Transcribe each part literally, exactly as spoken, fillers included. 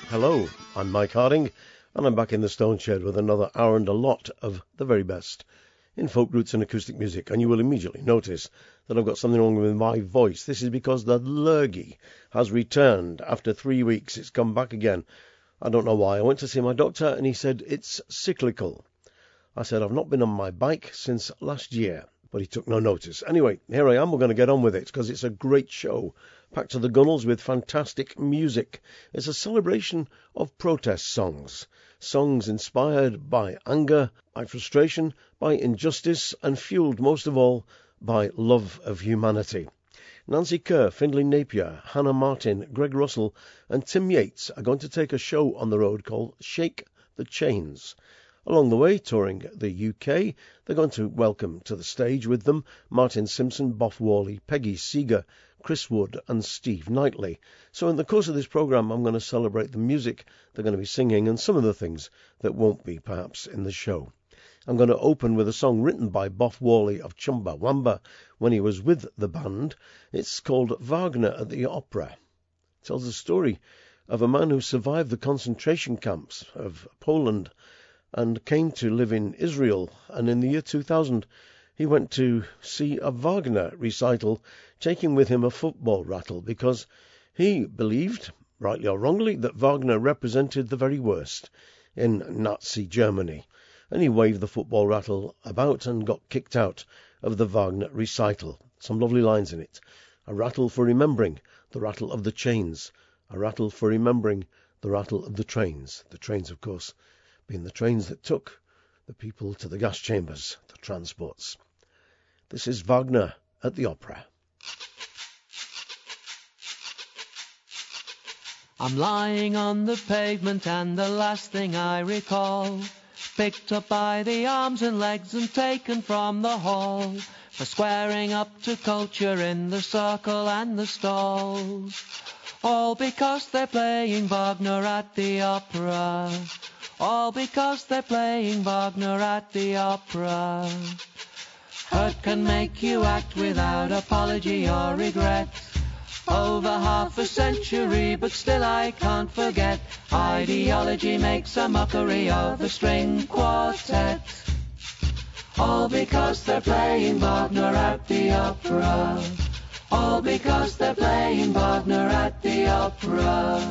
Hello, I'm Mike Harding, and I'm back in the Stone Shed with another hour and a lot of the very best in folk roots and acoustic music. And you will immediately notice that I've got something wrong with my voice. This is because the lurgy has returned after three weeks. It's come back again. I don't know why. I went to see my doctor and he said it's cyclical. I said I've not been on my bike since last year, but he took no notice. Anyway, here I am. We're going to get on with it because it's a great show, packed to the gunnels with fantastic music. It's a celebration of protest songs, songs inspired by anger, by frustration, by injustice, and fueled most of all by love of humanity. Nancy Kerr, Findlay Napier, Hannah Martin, Greg Russell, and Tim Yates are going to take a show on the road called Shake the Chains. Along the way, touring the U K, they're going to welcome to the stage with them Martin Simpson, Boff Worley, Peggy Seeger, Chris Wood and Steve Knightley. So in the course of this programme, I'm going to celebrate the music they're going to be singing and some of the things that won't be, perhaps, in the show. I'm going to open with a song written by Boff Worley of Chumbawamba when he was with the band. It's called Wagner at the Opera. It tells the story of a man who survived the concentration camps of Poland and came to live in Israel, and in the year two thousand he went to see a Wagner recital, taking with him a football rattle, because he believed, rightly or wrongly, that Wagner represented the very worst in Nazi Germany, and he waved the football rattle about and got kicked out of the Wagner recital. Some lovely lines in it. A rattle for remembering the rattle of the chains, a rattle for remembering the rattle of the trains. The trains, of course, being the trains that took the people to the gas chambers, the transports. This is Wagner at the Opera. I'm lying on the pavement and the last thing I recall, picked up by the arms and legs and taken from the hall, for squaring up to culture in the circle and the stalls. All because they're playing Wagner at the opera. All because they're playing Wagner at the opera. Hurt can make you act without apology or regret. Over half a century, but still I can't forget. Ideology makes a mockery of the string quartet. All because they're playing Wagner at the opera. All because they're playing Wagner at the opera.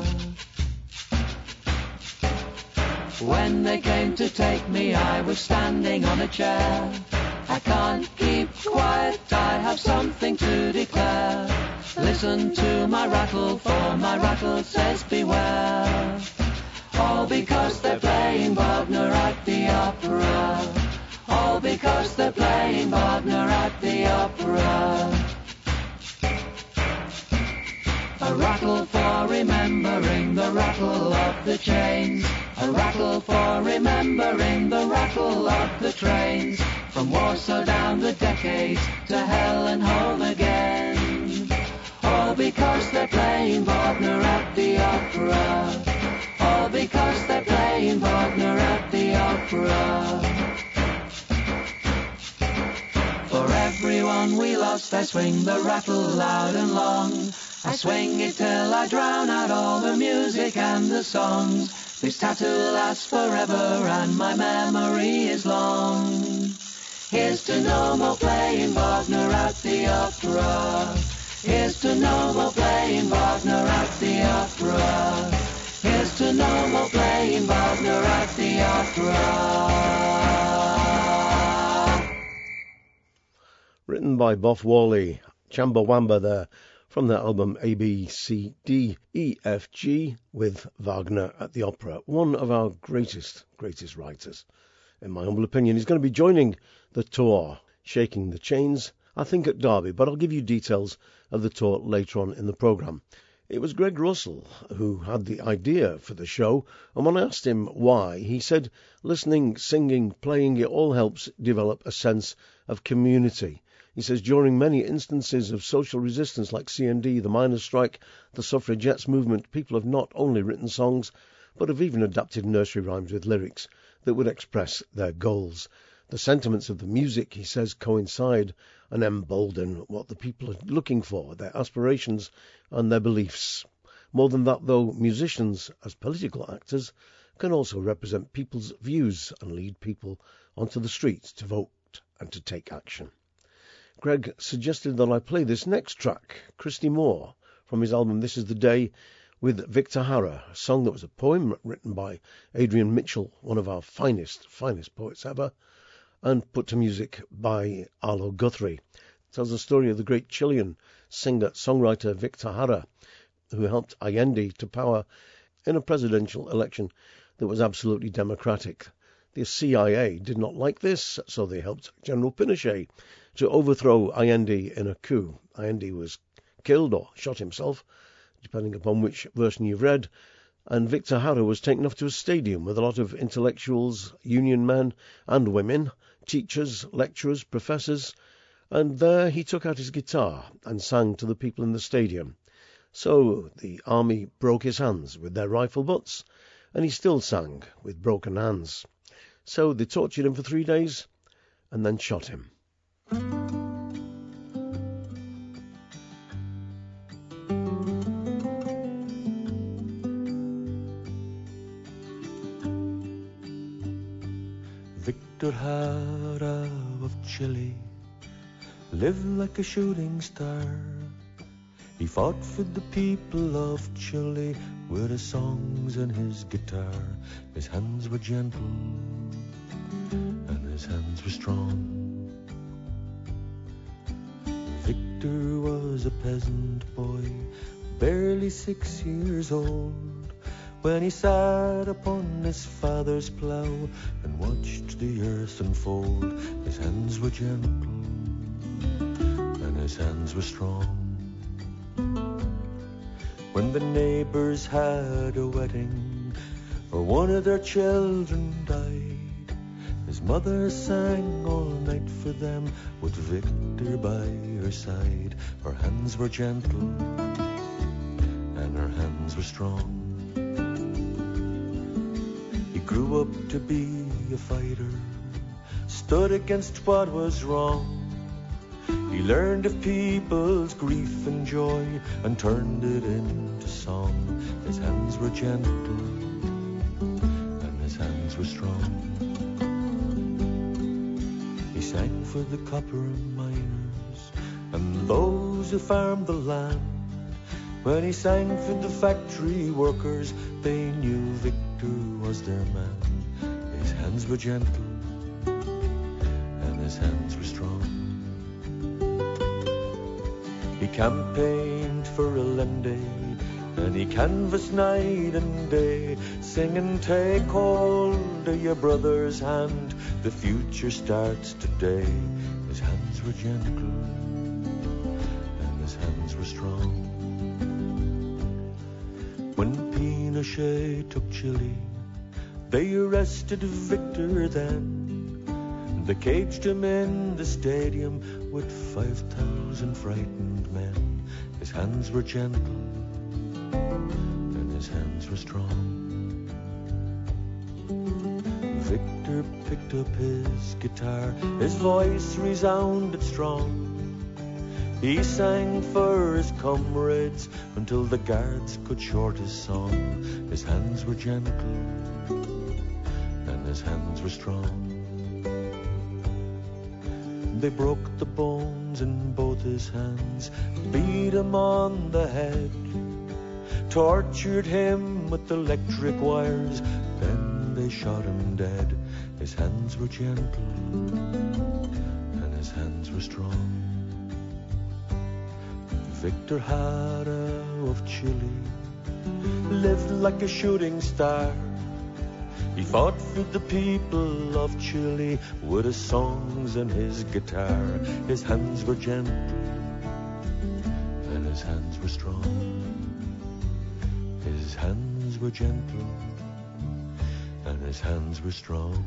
When they came to take me, I was standing on a chair. I can't keep quiet, I have something to declare. Listen to my rattle, for my rattle says beware. All because they're playing Wagner at the opera. All because they're playing Wagner at the opera. A rattle for remembering the rattle of the chains. A rattle for remembering the rattle of the trains. From Warsaw down the decades to hell and home again. All because they're playing Wagner at the opera. All because they're playing Wagner at the opera. For everyone we lost, I swing the rattle loud and long. I swing it till I drown out all the music and the songs. This tattoo lasts forever and my memory is long. Here's to no more playing Wagner at the opera. Here's to no more playing Wagner at the opera. Here's to no more playing Wagner at the opera. Written by Boff Worley, Chumbawamba there, from their album A B C D E F G with Wagner at the Opera. One of our greatest, greatest writers, in my humble opinion. He's going to be joining the tour, Shaking the Chains, I think at Derby, but I'll give you details of the tour later on in the programme. It was Greg Russell who had the idea for the show, and when I asked him why, he said listening, singing, playing, it all helps develop a sense of community. He says during many instances of social resistance like C N D, the miners' strike, the suffragettes movement, people have not only written songs, but have even adapted nursery rhymes with lyrics that would express their goals. The sentiments of the music, he says, coincide and embolden what the people are looking for, their aspirations and their beliefs. More than that, though, musicians, as political actors, can also represent people's views and lead people onto the streets to vote and to take action. Greg suggested that I play this next track, Christy Moore, from his album This Is the Day, with Victor Hara, a song that was a poem written by Adrian Mitchell, one of our finest, finest poets ever, and put to music by Arlo Guthrie. It tells the story of the great Chilean singer-songwriter Victor Hara, who helped Allende to power in a presidential election that was absolutely democratic. The C I A did not like this, so they helped General Pinochet to overthrow Allende in a coup. Allende was killed or shot himself, depending upon which version you've read, and Victor Hara was taken off to a stadium with a lot of intellectuals, union men and women, teachers, lecturers, professors, and there he took out his guitar and sang to the people in the stadium. So the army broke his hands with their rifle butts, and he still sang with broken hands. So they tortured him for three days and then shot him. Victor Hara of Chile lived like a shooting star. He fought for the people of Chile with his songs and his guitar. His hands were gentle and his hands were strong. Victor was a peasant boy, barely six years old, when he sat upon his father's plough and watched the earth unfold. His hands were gentle and his hands were strong. When the neighbors had a wedding, or one of their children died, his mother sang all night for them with Victor by her side. Her hands were gentle and her hands were strong. He grew up to be a fighter, stood against what was wrong. He learned of people's grief and joy and turned it into song. His hands were gentle and his hands were strong. He sang for the copper miners and those who farmed the land. When he sang for the factory workers, they knew Victor was their man. His hands were gentle and his hands were strong. He campaigned for Allende and he canvassed night and day, singing, "Take hold of your brother's hand, the future starts today." His hands were gentle and his hands were strong. When Pinochet took Chile, they arrested Victor then. They caged him in the stadium with five thousand frightened men. His hands were gentle and his hands were strong. Victor picked up his guitar, his voice resounded strong. He sang for his comrades until the guards cut short his song. His hands were gentle and his hands were strong. They broke the bones in both his hands, beat him on the head, tortured him with electric wires, then they shot him dead. His hands were gentle and his hands were strong. Victor Hara of Chile lived like a shooting star. He fought for the people of Chile with his songs and his guitar. His hands were gentle and his hands were strong. His hands were gentle and his hands were strong.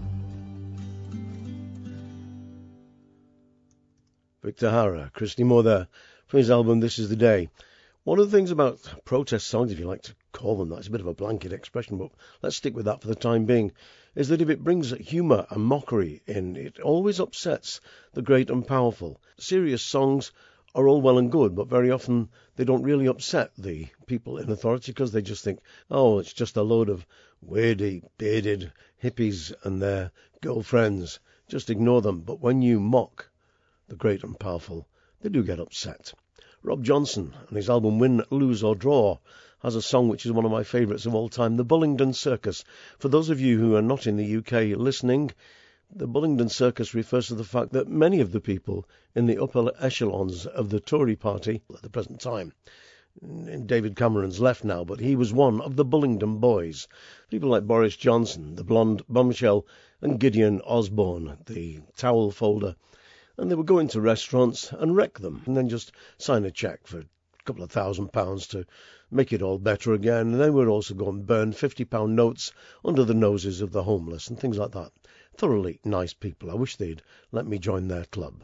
Victor Hara, Christy Moore there, from his album This Is the Day. One of the things about protest songs, if you like to call them that, it's a bit of a blanket expression, but let's stick with that for the time being, is that if it brings humour and mockery in, it always upsets the great and powerful. Serious songs are all well and good, but very often they don't really upset the people in authority because they just think, oh, it's just a load of weirdy, bearded hippies and their girlfriends. Just ignore them. But when you mock the great and powerful, they do get upset. Rob Johnson and his album Win, Lose or Draw has a song which is one of my favourites of all time, The Bullingdon Circus. For those of you who are not in the U K listening, the Bullingdon Circus refers to the fact that many of the people in the upper echelons of the Tory party at the present time, David Cameron's left now, but he was one of the Bullingdon boys. People like Boris Johnson, the blonde bombshell, and Gideon Osborne, the towel folder. And they would go into restaurants and wreck them and then just sign a cheque for a couple of thousand pounds to make it all better again. And they would also go and burn fifty pound notes under the noses of the homeless and things like that. Thoroughly nice people. I wish they'd let me join their club.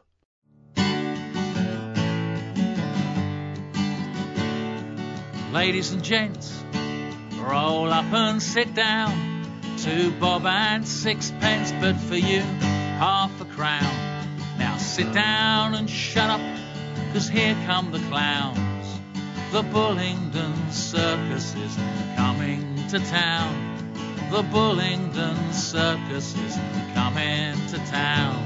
Ladies and gents, roll up and sit down. Two bob and sixpence, but for you, half a crown. Now sit down and shut up, 'cause here come the clowns. The Bullingdon Circus is coming to town. The Bullingdon Circus is coming to town.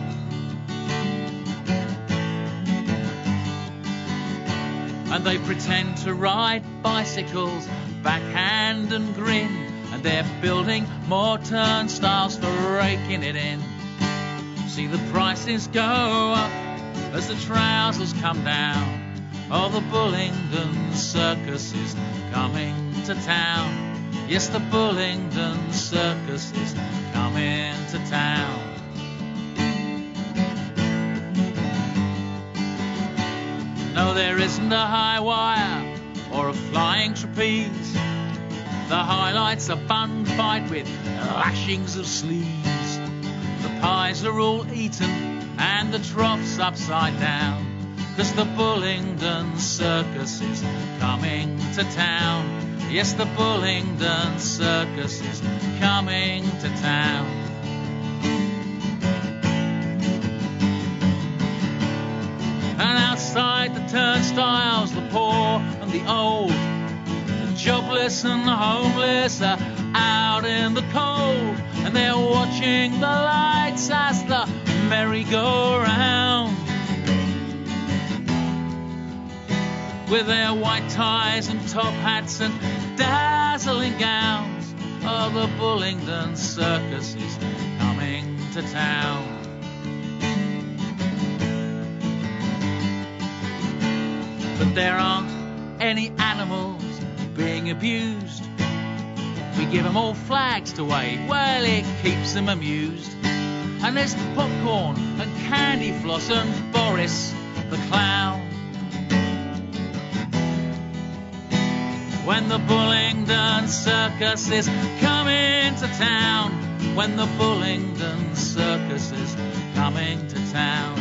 And they pretend to ride bicycles, backhand and grin, and they're building more turnstiles for raking it in. See the prices go up as the trousers come down. Oh, the Bullingdon Circus is coming to town. Yes, the Bullingdon Circus is coming to town. No, there isn't a high wire or a flying trapeze. The highlights a bun fight with lashings of sleeves. The pies are all eaten and the troughs upside down, 'cause the Bullingdon Circus is coming to town. Yes, the Bullingdon Circus is coming to town. And outside the turnstiles, the poor and the old, the jobless and the homeless are out in the cold, and they're watching the lights as the merry-go-round. With their white ties and top hats and dazzling gowns, oh, the Bullingdon Circus is coming to town. But there aren't any animals being abused. We give them all flags to wave, well, it keeps them amused. And there's popcorn and candy floss and Boris the Clown. When the Bullingdon Circus is coming to town, when the Bullingdon Circus is coming to town.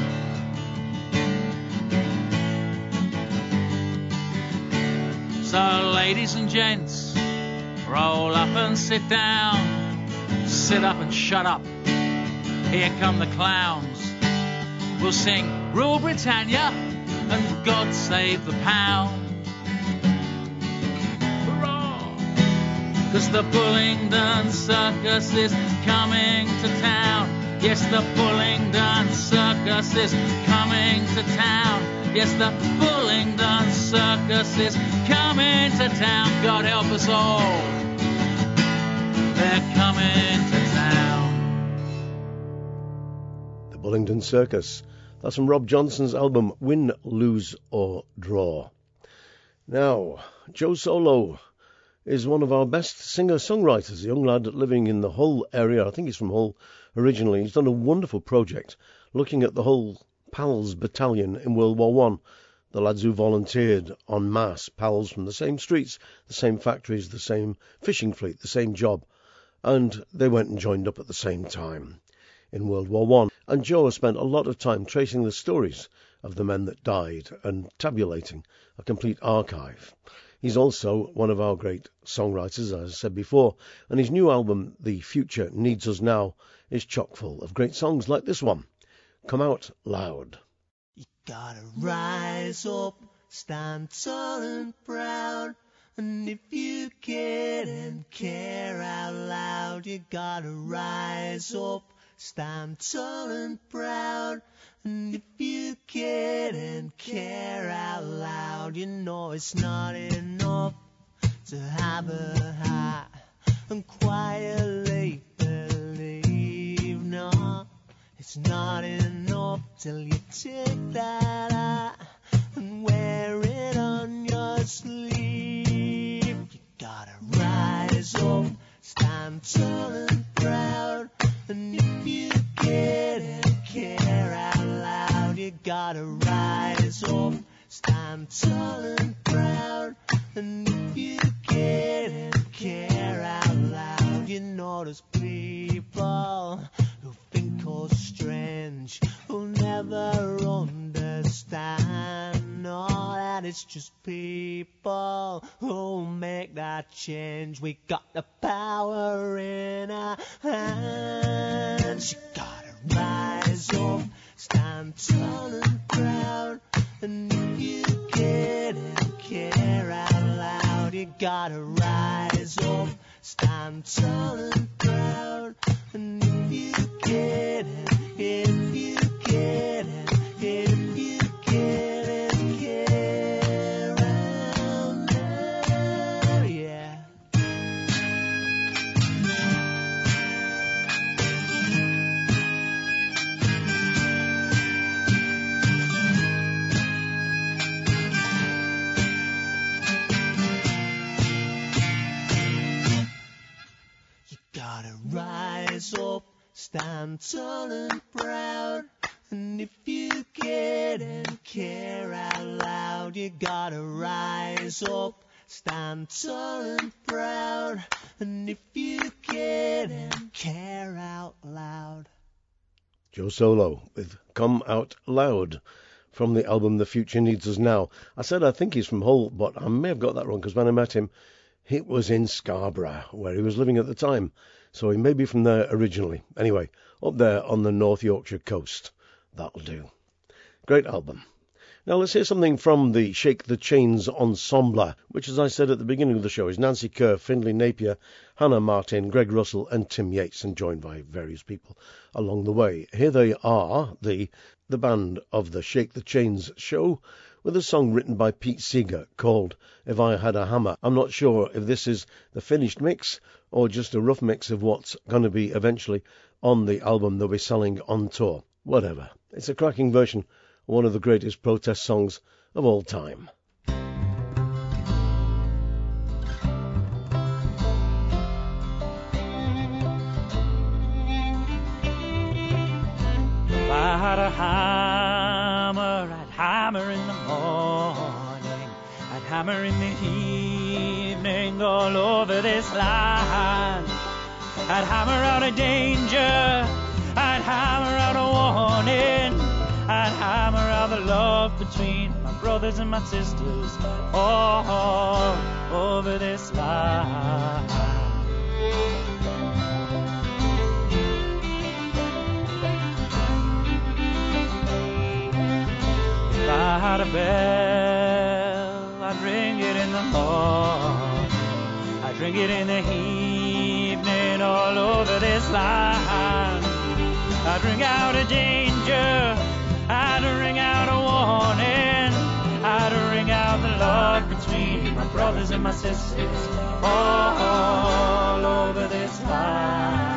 So, ladies and gents, roll up and sit down. Sit up and shut up. Here come the clowns. We'll sing Rule Britannia and God Save the Pound. 'Cause the Bullingdon Circus is coming to town. Yes, the Bullingdon Circus is coming to town. Yes, the Bullingdon Circus is coming to town. God help us all. They're coming to town. The Bullingdon Circus. That's from Rob Johnson's album Win, Lose or Draw. Now, Joe Solo is one of our best singer-songwriters, a young lad living in the Hull area. I think he's from Hull originally. He's done a wonderful project looking at the whole PALS battalion in World War One. The lads who volunteered en masse, PALS from the same streets, the same factories, the same fishing fleet, the same job. And they went and joined up at the same time in World War One. And Joe has spent a lot of time tracing the stories of the men that died and tabulating a complete archive. He's also one of our great songwriters, as I said before, and his new album, The Future Needs Us Now, is chock full of great songs like this one, Come Out Loud. You Gotta rise up, stand tall and proud. And if you care and care out loud, you gotta rise up, stand tall and proud. And if you care and care out loud, you know it's not enough to have a heart and quietly believe. No, it's not enough till you take that heart and wear it on your sleeve. You gotta rise up, stand tall and proud. And if you care and care out loud, you gotta rise up, stand tall and proud. And if you care and care out loud, you know there's people who think all strange, who'll never understand. No, that it's just people who'll make that change. We got the power in our hands. You gotta rise up, stand tall and proud. And if you care and care out loud, you gotta rise up, stand tall and proud. And if you care and if you care and if you care and care out loud, yeah. Gotta rise up, stand tall and proud. And if you care and care out loud, you gotta rise up, stand tall and proud. And if you care and care out loud. Joe Solo with Come Out Loud from the album The Future Needs Us Now. I said I think he's from Hull, but I may have got that wrong because when I met him, it was in Scarborough, where he was living at the time. So he may be from there originally. Anyway, up there on the North Yorkshire coast. That'll do. Great album. Now let's hear something from the Shake the Chains Ensemble, which, as I said at the beginning of the show, is Nancy Kerr, Findlay Napier, Hannah Martin, Greg Russell and Tim Yates, and joined by various people along the way. Here they are, the, the band of the Shake the Chains show, with a song written by Pete Seeger called If I Had a Hammer. I'm not sure if this is the finished mix or just a rough mix of what's going to be eventually on the album they'll be selling on tour. Whatever. It's a cracking version of one of the greatest protest songs of all time. If I had a hammer, I'd hammer in the morning, I'd hammer in the evening all over this land. I'd hammer out a danger, I'd hammer out a warning, I'd hammer out the love between my brothers and my sisters all over this land. If I had a bell, I'd ring it in the morning, I'd ring it in the evening all over this land. I'd ring out a danger, I'd ring out a warning, I'd ring out the love between my brothers and my sisters all over this land.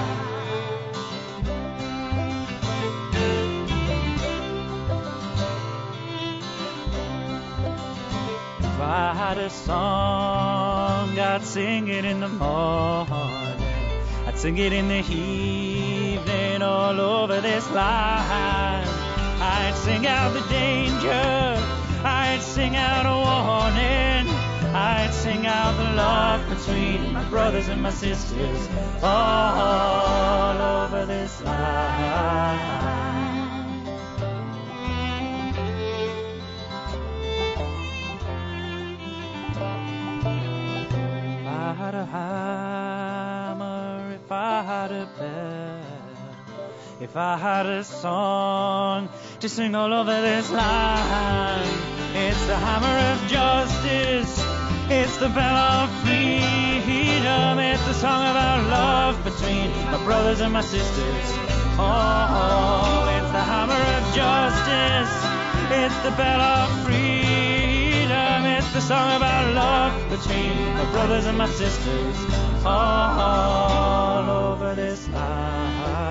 If I had a song, I'd sing it in the morning, I'd sing it in the evening all over this land. I'd sing out the danger, I'd sing out a warning, I'd sing out the love between my brothers and my sisters all over this land. If I had a hammer, if I had a bell, if I had a song, to sing all over this land. It's the hammer of justice, it's the bell of freedom, it's the song of our love between my brothers and my sisters. Oh, it's the hammer of justice, it's the bell of freedom, it's the song of our love between my brothers and my sisters all over this land.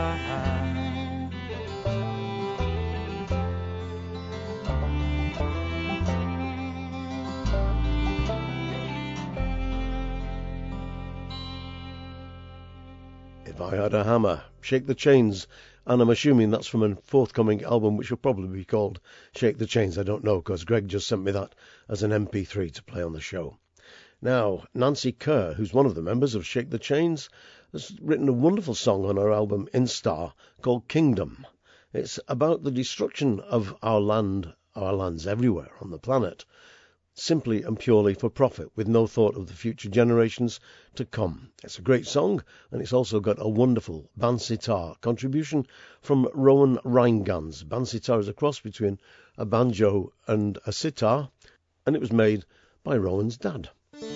If I Had a Hammer, Shake the Chains, and I'm assuming that's from a forthcoming album which will probably be called Shake the Chains. I don't know, because Greg just sent me that as an M P three to play on the show. Now, Nancy Kerr, who's one of the members of Shake the Chains, has written a wonderful song on her album Instar called Kingdom. It's about the destruction of our land, our lands everywhere on the planet, simply and purely for profit, with no thought of the future generations to come. It's a great song, and it's also got a wonderful bansitar contribution from Rowan Reingans. Bansitar is a cross between a banjo and a sitar, and it was made by Rowan's dad.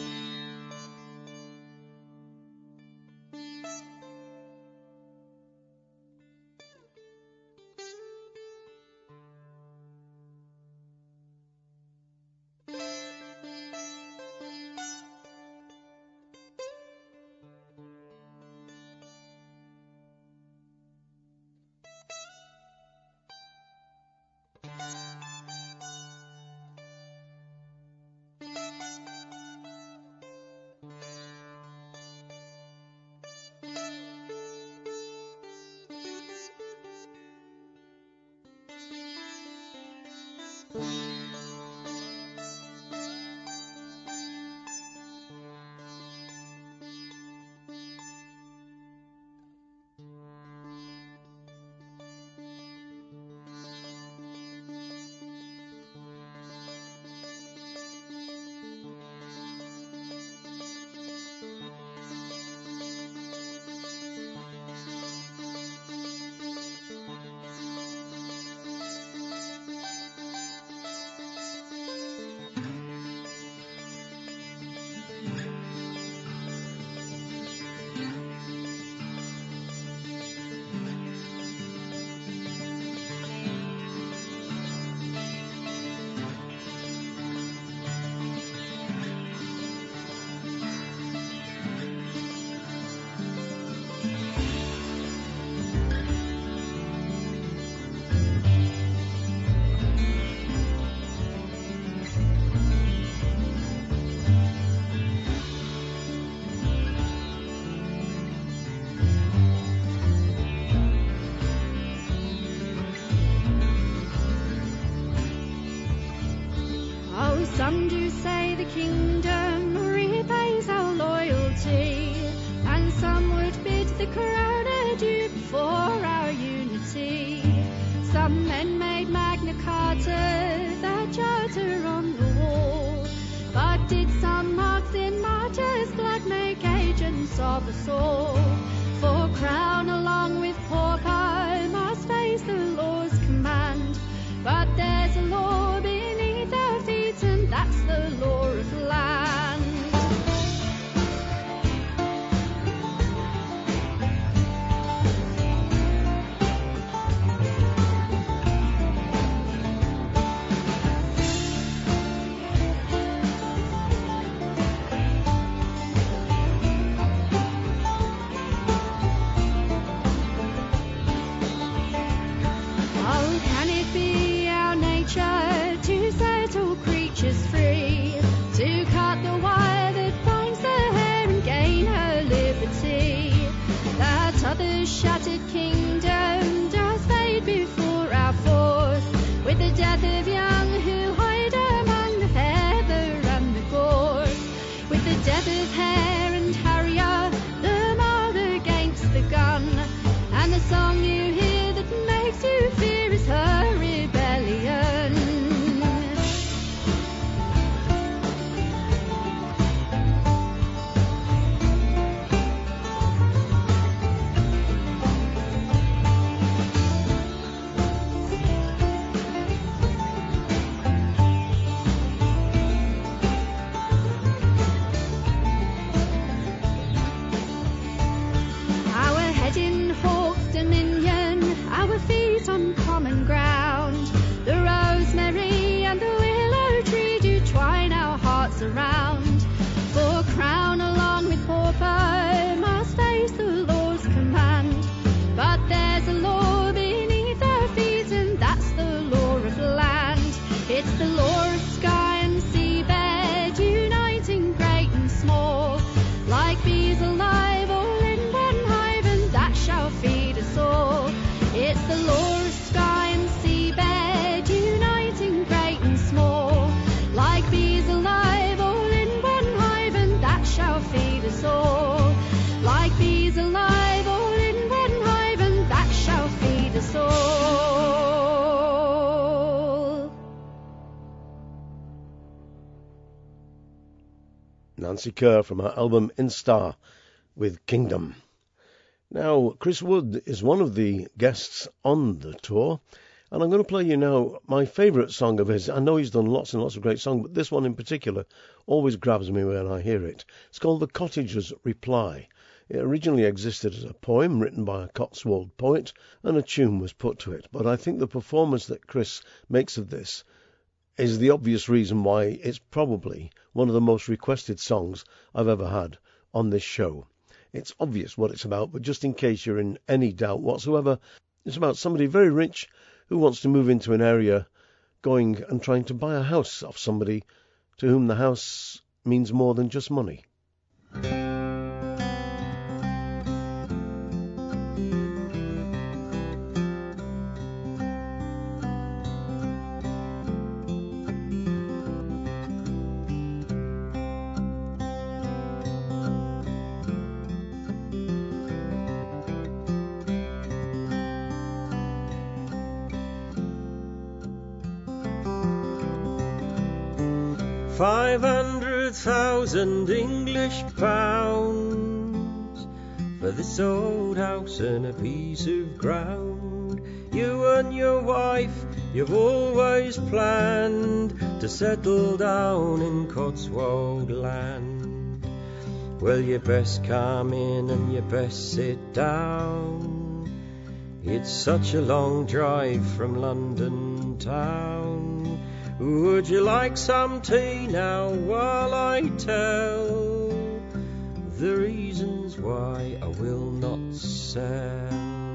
Some do say the kingdom repays our loyalty, and some would bid the crown adieu before our unity. Some men made Magna Carta, the charter on the wall, but did some marks in martyrs' blood make agents of us all? For crown along with pauper must face the law's command, but there's a law beneath our feet, and that's the law of land. Oh, can it be our nature to set all creatures free, to cut the wire that binds her hair and gain her liberty? That other shattered kingdom does fade before our force, with the death of young who hide among the feather and the gorse, with the death of hare and harrier, the mark against the gun, and the song you hear that makes you fear is her rebellion. It's the law of sky and seabed, uniting great and small, like bees alive, all in one hive, and that shall feed us all. It's the law of sky and seabed, uniting great and small, like bees alive, all in one hive, and that shall feed us all. Like bees alive, all in one hive, and that shall feed us all. Nancy Kerr from her album Instar with Kingdom. Now, Chris Wood is one of the guests on the tour, and I'm going to play you now my favourite song of his. I know he's done lots and lots of great songs, but this one in particular always grabs me when I hear it. It's called The Cottager's Reply. It originally existed as a poem written by a Cotswold poet, and a tune was put to it. But I think the performance that Chris makes of this is the obvious reason why it's probably one of the most requested songs I've ever had on this show. It's obvious what it's about, but just in case you're in any doubt whatsoever, it's about somebody very rich who wants to move into an area, going and trying to buy a house off somebody to whom the house means more than just money. Five hundred thousand English pounds for this old house and a piece of ground. You and your wife, you've always planned to settle down in Cotswold land. Well, you best come in and you best sit down. It's such a long drive from London town. Would you like some tea now while I tell the reasons why I will not sell?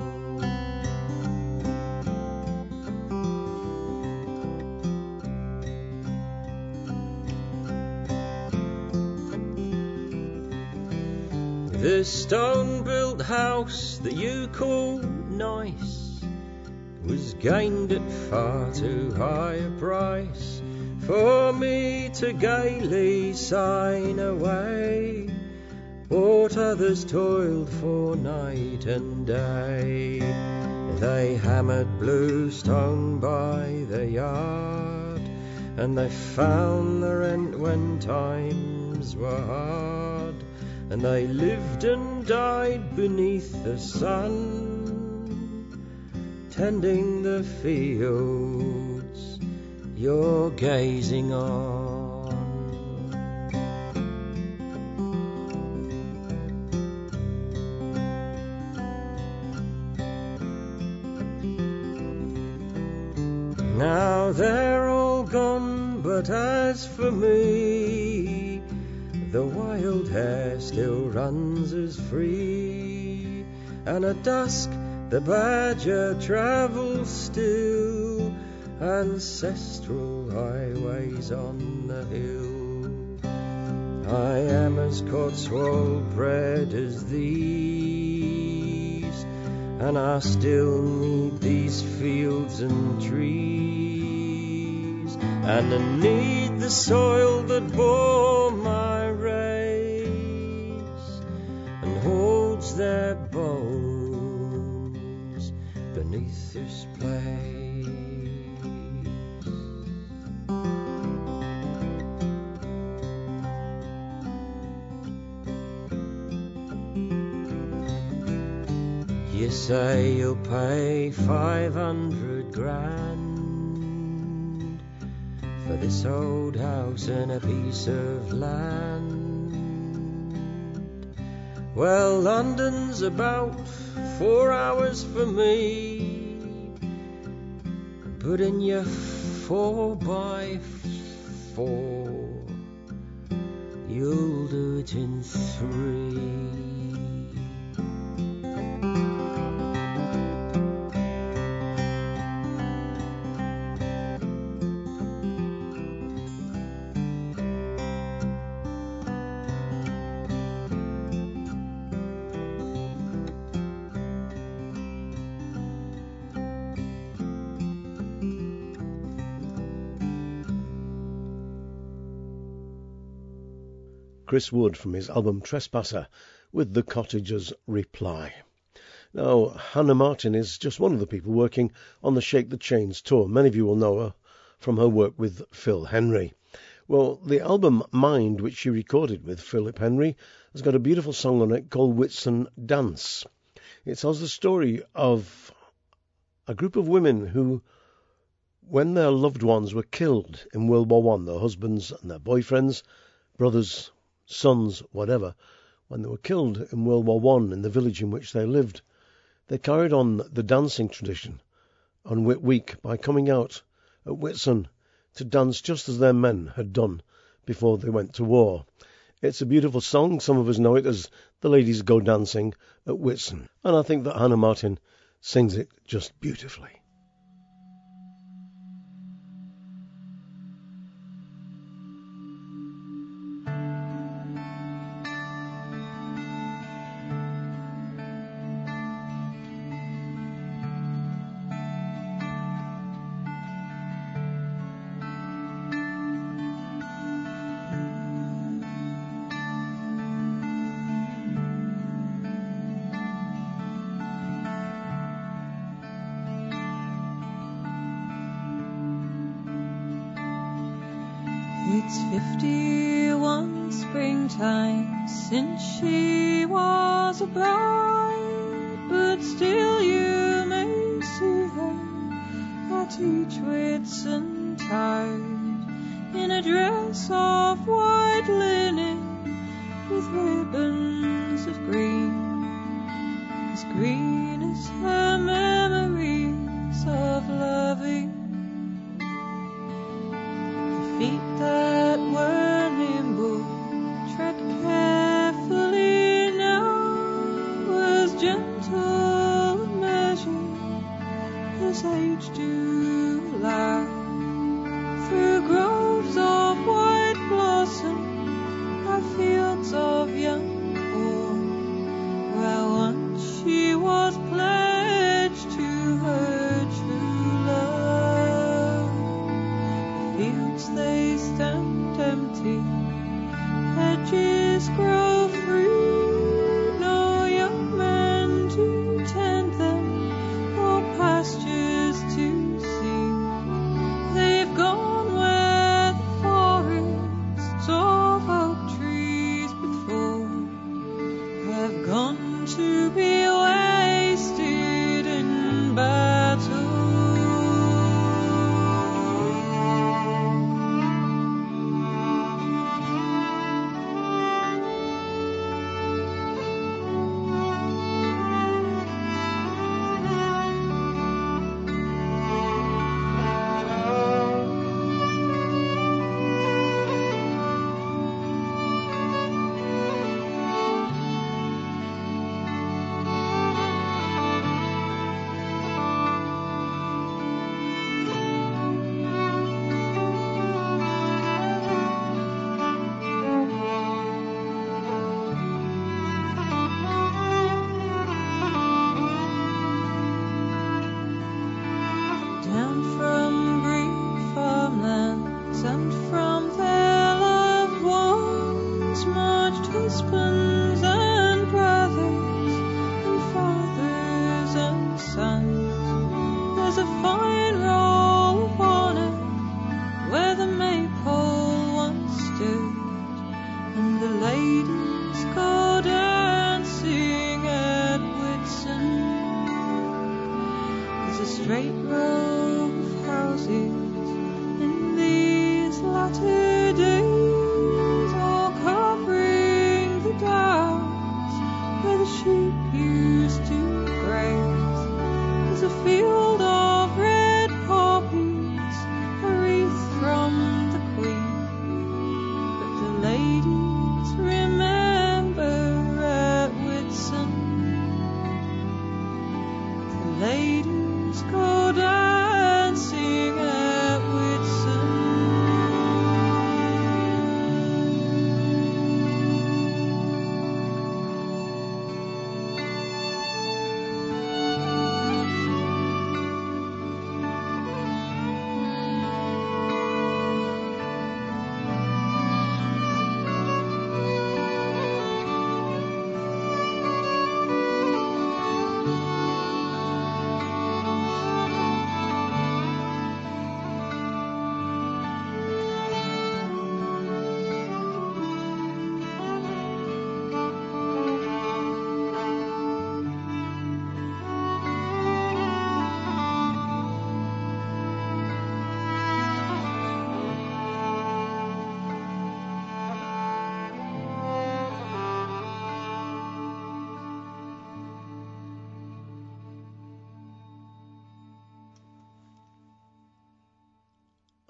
The stone-built house that you call nice was gained at far too high a price for me to gaily sign away what others toiled for night and day. They hammered blue stone by the yard, and they found the rent when times were hard, and they lived and died beneath the sun, tending the fields you're gazing on. Now they're all gone, but as for me, the wild hare still runs as free, and at dusk the badger travels still ancestral highways on the hill. I am as Cotswold bred as these, and I still need these fields and trees, and I need the soil that bore my race and holds their bones beneath this place. You say you'll pay five hundred grand for this old house and a piece of land. Well, London's about four hours for me, but in your four by four, you'll do it in three. Chris Wood from his album Trespasser with The Cottagers' Reply. Now, Hannah Martin is just one of the people working on the Shake the Chains tour. Many of you will know her from her work with Phil Henry. Well, the album Mind, which she recorded with Philip Henry, has got a beautiful song on it called Whitsun Dance. It tells the story of a group of women who, when their loved ones were killed in World War One, their husbands and their boyfriends, brothers, sons, whatever, when they were killed in World War One in the village in which they lived, they carried on the dancing tradition on Whit Week by coming out at Whitsun to dance just as their men had done before they went to war. It's a beautiful song. Some of us know it as The Ladies Go Dancing at Whitsun, and I think that Hannah Martin sings it just beautifully. It's fifty-one springtime since she was a bride, but still you may see her at each Whitsuntide in a dress of white linen with ribbons of green, as green as her memories of loving. Feet that were nimble tread carefully now, as gentle and measured as age do allow, through groves of white blossom by fields of young corn, where once she was pledged to her true love. Fields they stand empty, hedges grow free, no young men to tend them, or pastures to see. They've gone where the forests of oak trees before have gone to be wasted in battle.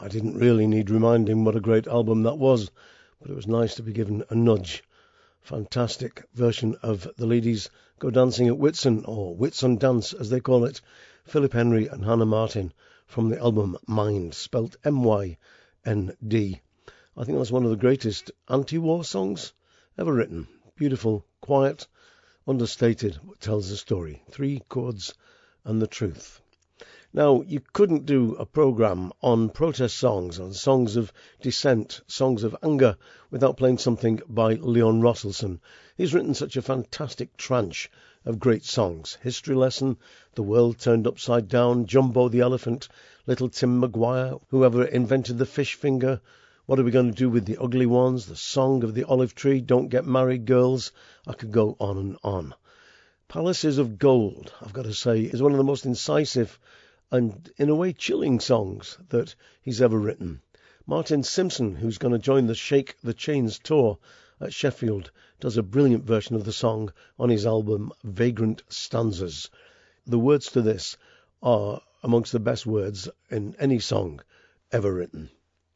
I didn't really need reminding what a great album that was, but it was nice to be given a nudge. Fantastic version of The Ladies Go Dancing at Whitsun, or Whitsun Dance as they call it, Philip Henry and Hannah Martin, from the album Mind, spelt M Y N D. I think that's one of the greatest anti-war songs ever written. Beautiful, quiet, understated, but tells the story. Three chords and the truth. Now, you couldn't do a programme on protest songs, on songs of dissent, songs of anger, without playing something by Leon Rosselson. He's written such a fantastic tranche of great songs. History Lesson, The World Turned Upside Down, Jumbo the Elephant, Little Tim Maguire, Whoever Invented the Fish Finger, What Are We Going to Do with the Ugly Ones, The Song of the Olive Tree, Don't Get Married Girls. I could go on and on. Palaces of Gold, I've got to say, is one of the most incisive and, in a way, chilling songs that he's ever written. Martin Simpson, who's going to join the Shake the Chains tour at Sheffield, does a brilliant version of the song on his album Vagrant Stanzas. The words to this are amongst the best words in any song ever written.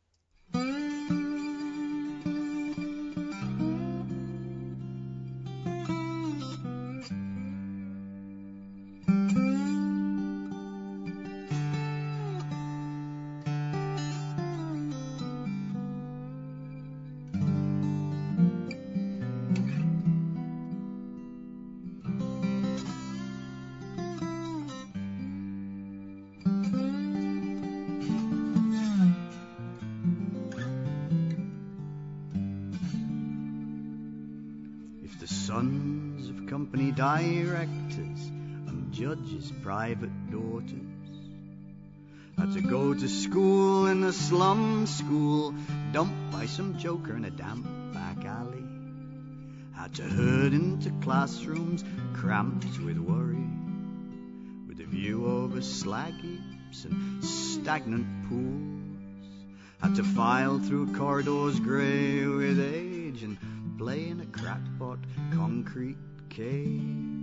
Sons of company directors and judges' private daughters had to go to school in a slum school dumped by some joker in a damp back alley, had to herd into classrooms cramped with worry, with a view over slag heaps and stagnant pools, had to file through corridors grey with age and play in a crackpot concrete cave.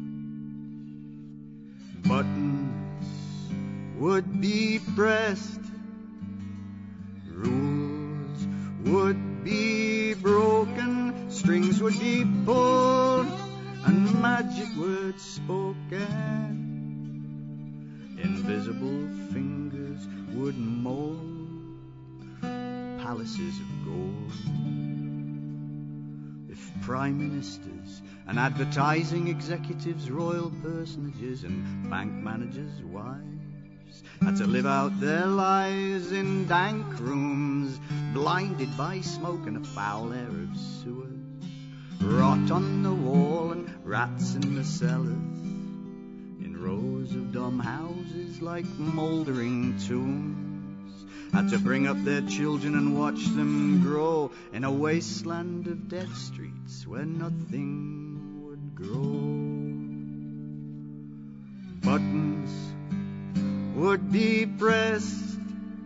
Buttons would be pressed, rules would be broken, strings would be pulled, and magic words spoken. Invisible fingers would mold palaces of gold. Prime ministers and advertising executives, royal personages and bank managers' wives had to live out their lives in dank rooms, blinded by smoke and a foul air of sewers, rot on the wall and rats in the cellars, in rows of dumb houses like mouldering tombs, had to bring up their children and watch them grow in a wasteland of dead streets where nothing would grow. Buttons would be pressed,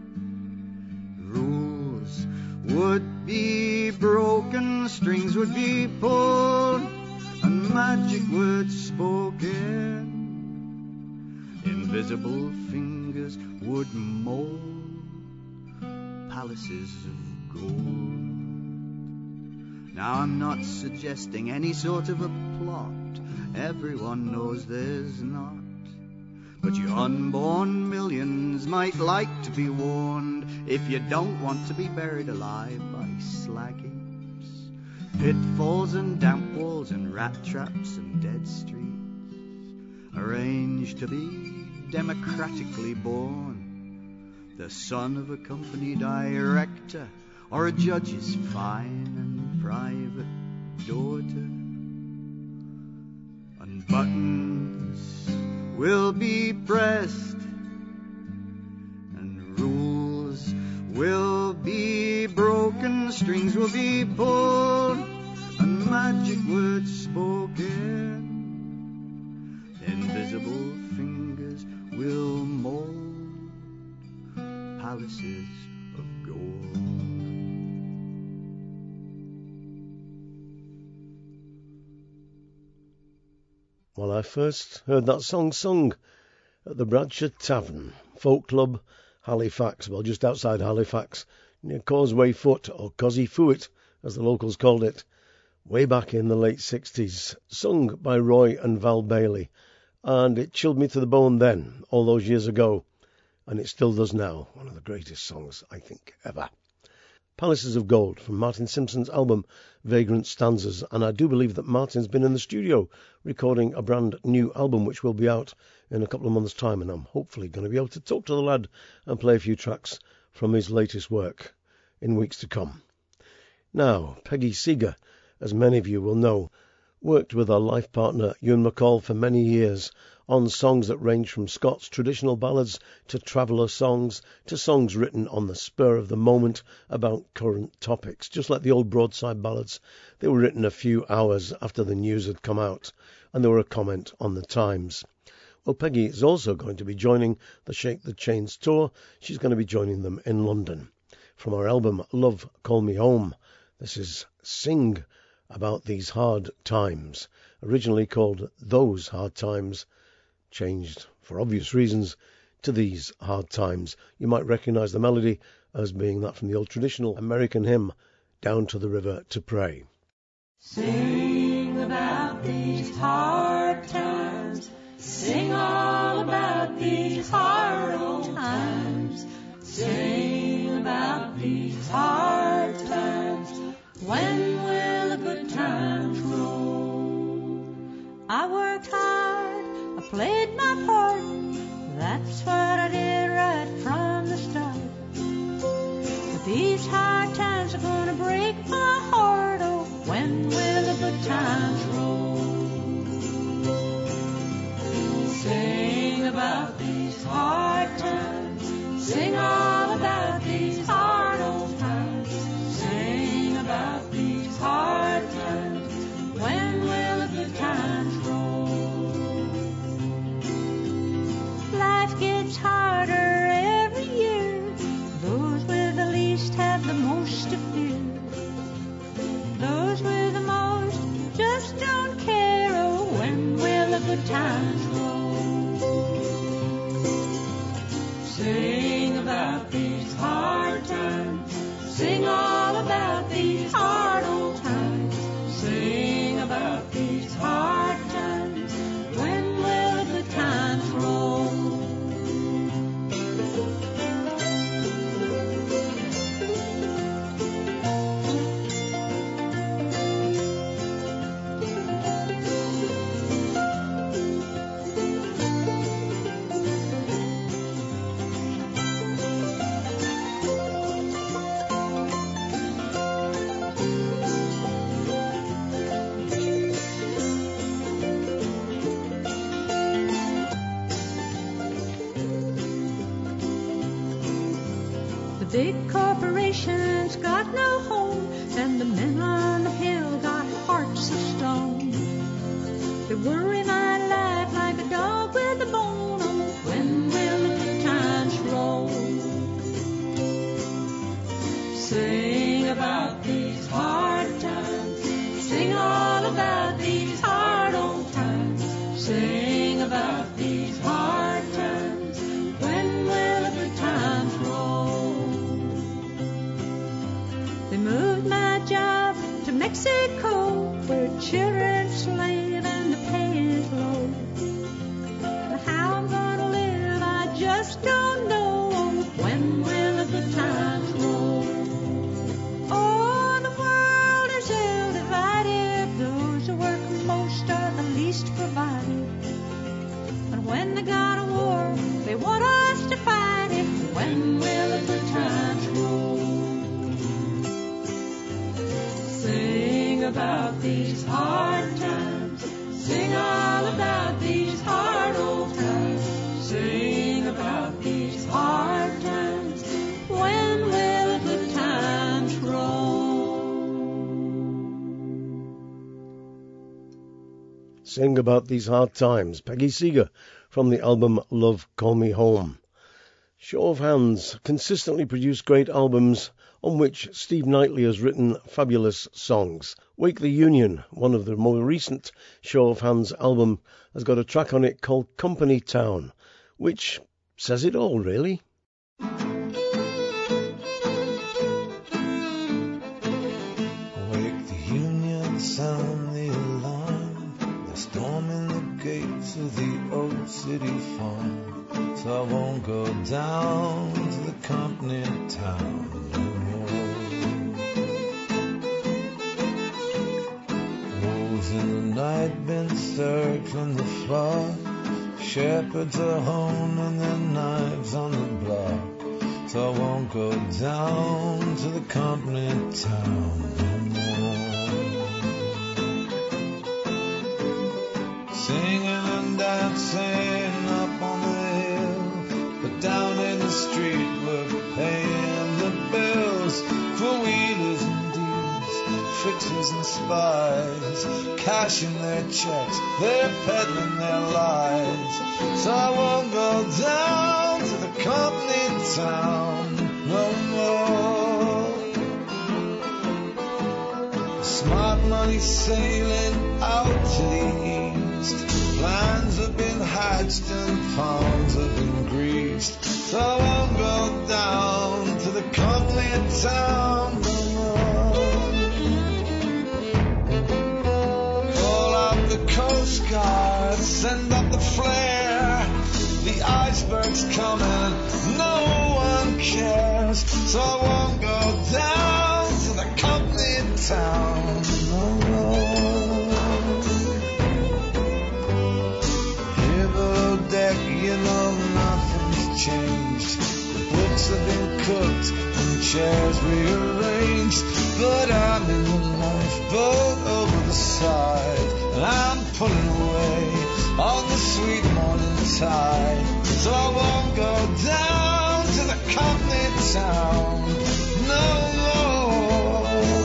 rules would be broken, strings would be pulled, and magic words spoken. Invisible fingers would mold palaces of gold. Now I'm not suggesting any sort of a plot, everyone knows there's not, but you unborn millions might like to be warned if you don't want to be buried alive by slag heaps, pitfalls and damp walls and rat traps and dead streets, arranged to be democratically born, the son of a company director or a judge's fine and private daughter. And buttons will be pressed, and rules will be broken, strings will be pulled, and magic words spoken. Invisible fingers will mold palaces of gold. Well, I first heard that song sung at the Bradshaw Tavern, folk club, Halifax, well, just outside Halifax, near Causeway Foot, or Causey Fuit, as the locals called it, way back in the late sixties, sung by Roy and Val Bailey, and it chilled me to the bone then, all those years ago, and it still does now. One of the greatest songs, I think, ever. Palaces of Gold from Martin Simpson's album Vagrant Stanzas, and I do believe that Martin's been in the studio recording a brand new album which will be out in a couple of months' time, and I'm hopefully going to be able to talk to the lad and play a few tracks from his latest work in weeks to come. Now, Peggy Seeger, as many of you will know, worked with her life partner Ewan MacColl for many years on songs that range from Scots traditional ballads to traveller songs to songs written on the spur of the moment about current topics. Just like the old broadside ballads, they were written a few hours after the news had come out, and they were a comment on the times. Well, Peggy is also going to be joining the Shake the Chains tour. She's going to be joining them in London. From her album Love Call Me Home, this is Sing About These Hard Times, originally called Those Hard Times, changed for obvious reasons to These Hard Times. You might recognize the melody as being that from the old traditional American hymn, Down to the River to Pray. Sing about these hard times, sing all about these hard old times, sing about these hard times, when will the good times roll? I worked hard, I played my part, that's what I did right from the start. But these hard times are gonna break my heart, oh, when will the good times roll? Sing about these hard times, sing all about these hard old times, sing about these hard times, when will the good times roll? Life gets harder every year, those with the least have the most to fear, those with the most just don't care, oh, when will the good times roll? Sing about these hard times, sing all about these hard old times, sing about these hard times, when will the good times roll? Big corporations got no home, and the men on the hill got hearts of stone. They worry my life like a dog with a bone, oh, when will the good times roll? Sing about these hard times, sing all about these hard old times, sing about these hard times, when will the good times roll? They moved my job to Mexico, where children slave and the pay is low. And how I'm gonna live, I just don't know. When will the good times roll? Oh, the world is ill divided. Those who work most are the least provided. But when they got a war, they want us to fight it. When will the good times roll? Sing about these hard times, sing all about these hard old times, sing about these hard times, when will the good times roll? Sing About These Hard Times, Peggy Seeger, from the album Love Call Me Home. Show of hands consistently produce great albums on which Steve Knightley has written fabulous songs. Wake the Union, one of the more recent Show of Hands album, has got a track on it called Company Town, which says it all, really. Wake the Union, sound the alarm. They're storming the gates of the old city farm. So I won't go down to the company town no more. Wolves in the night been circling the flock. Shepherds are home and their knives on the block. So I won't go down to the company town no more. Singing and dancing up on the hill, but down in the street we're paying the bills for wheelers and deals, fixers and spies, cashing their checks, they're peddling their lies. So I won't go down to the company town no more. Smart money sailing out to the east, plans have been hatched and palms have been greased. So I won't go down to the company town no more. Call out the Coast Guard, send up the flare. The iceberg's coming, no one cares. So I won't go down to the company town no more. Here below deck, you know nothing's changed. The books have been cooked and chairs rearranged. But I'm in the lifeboat over the side, and I'm pulling away on the sweet morning tide. So I won't go down to the company town no more.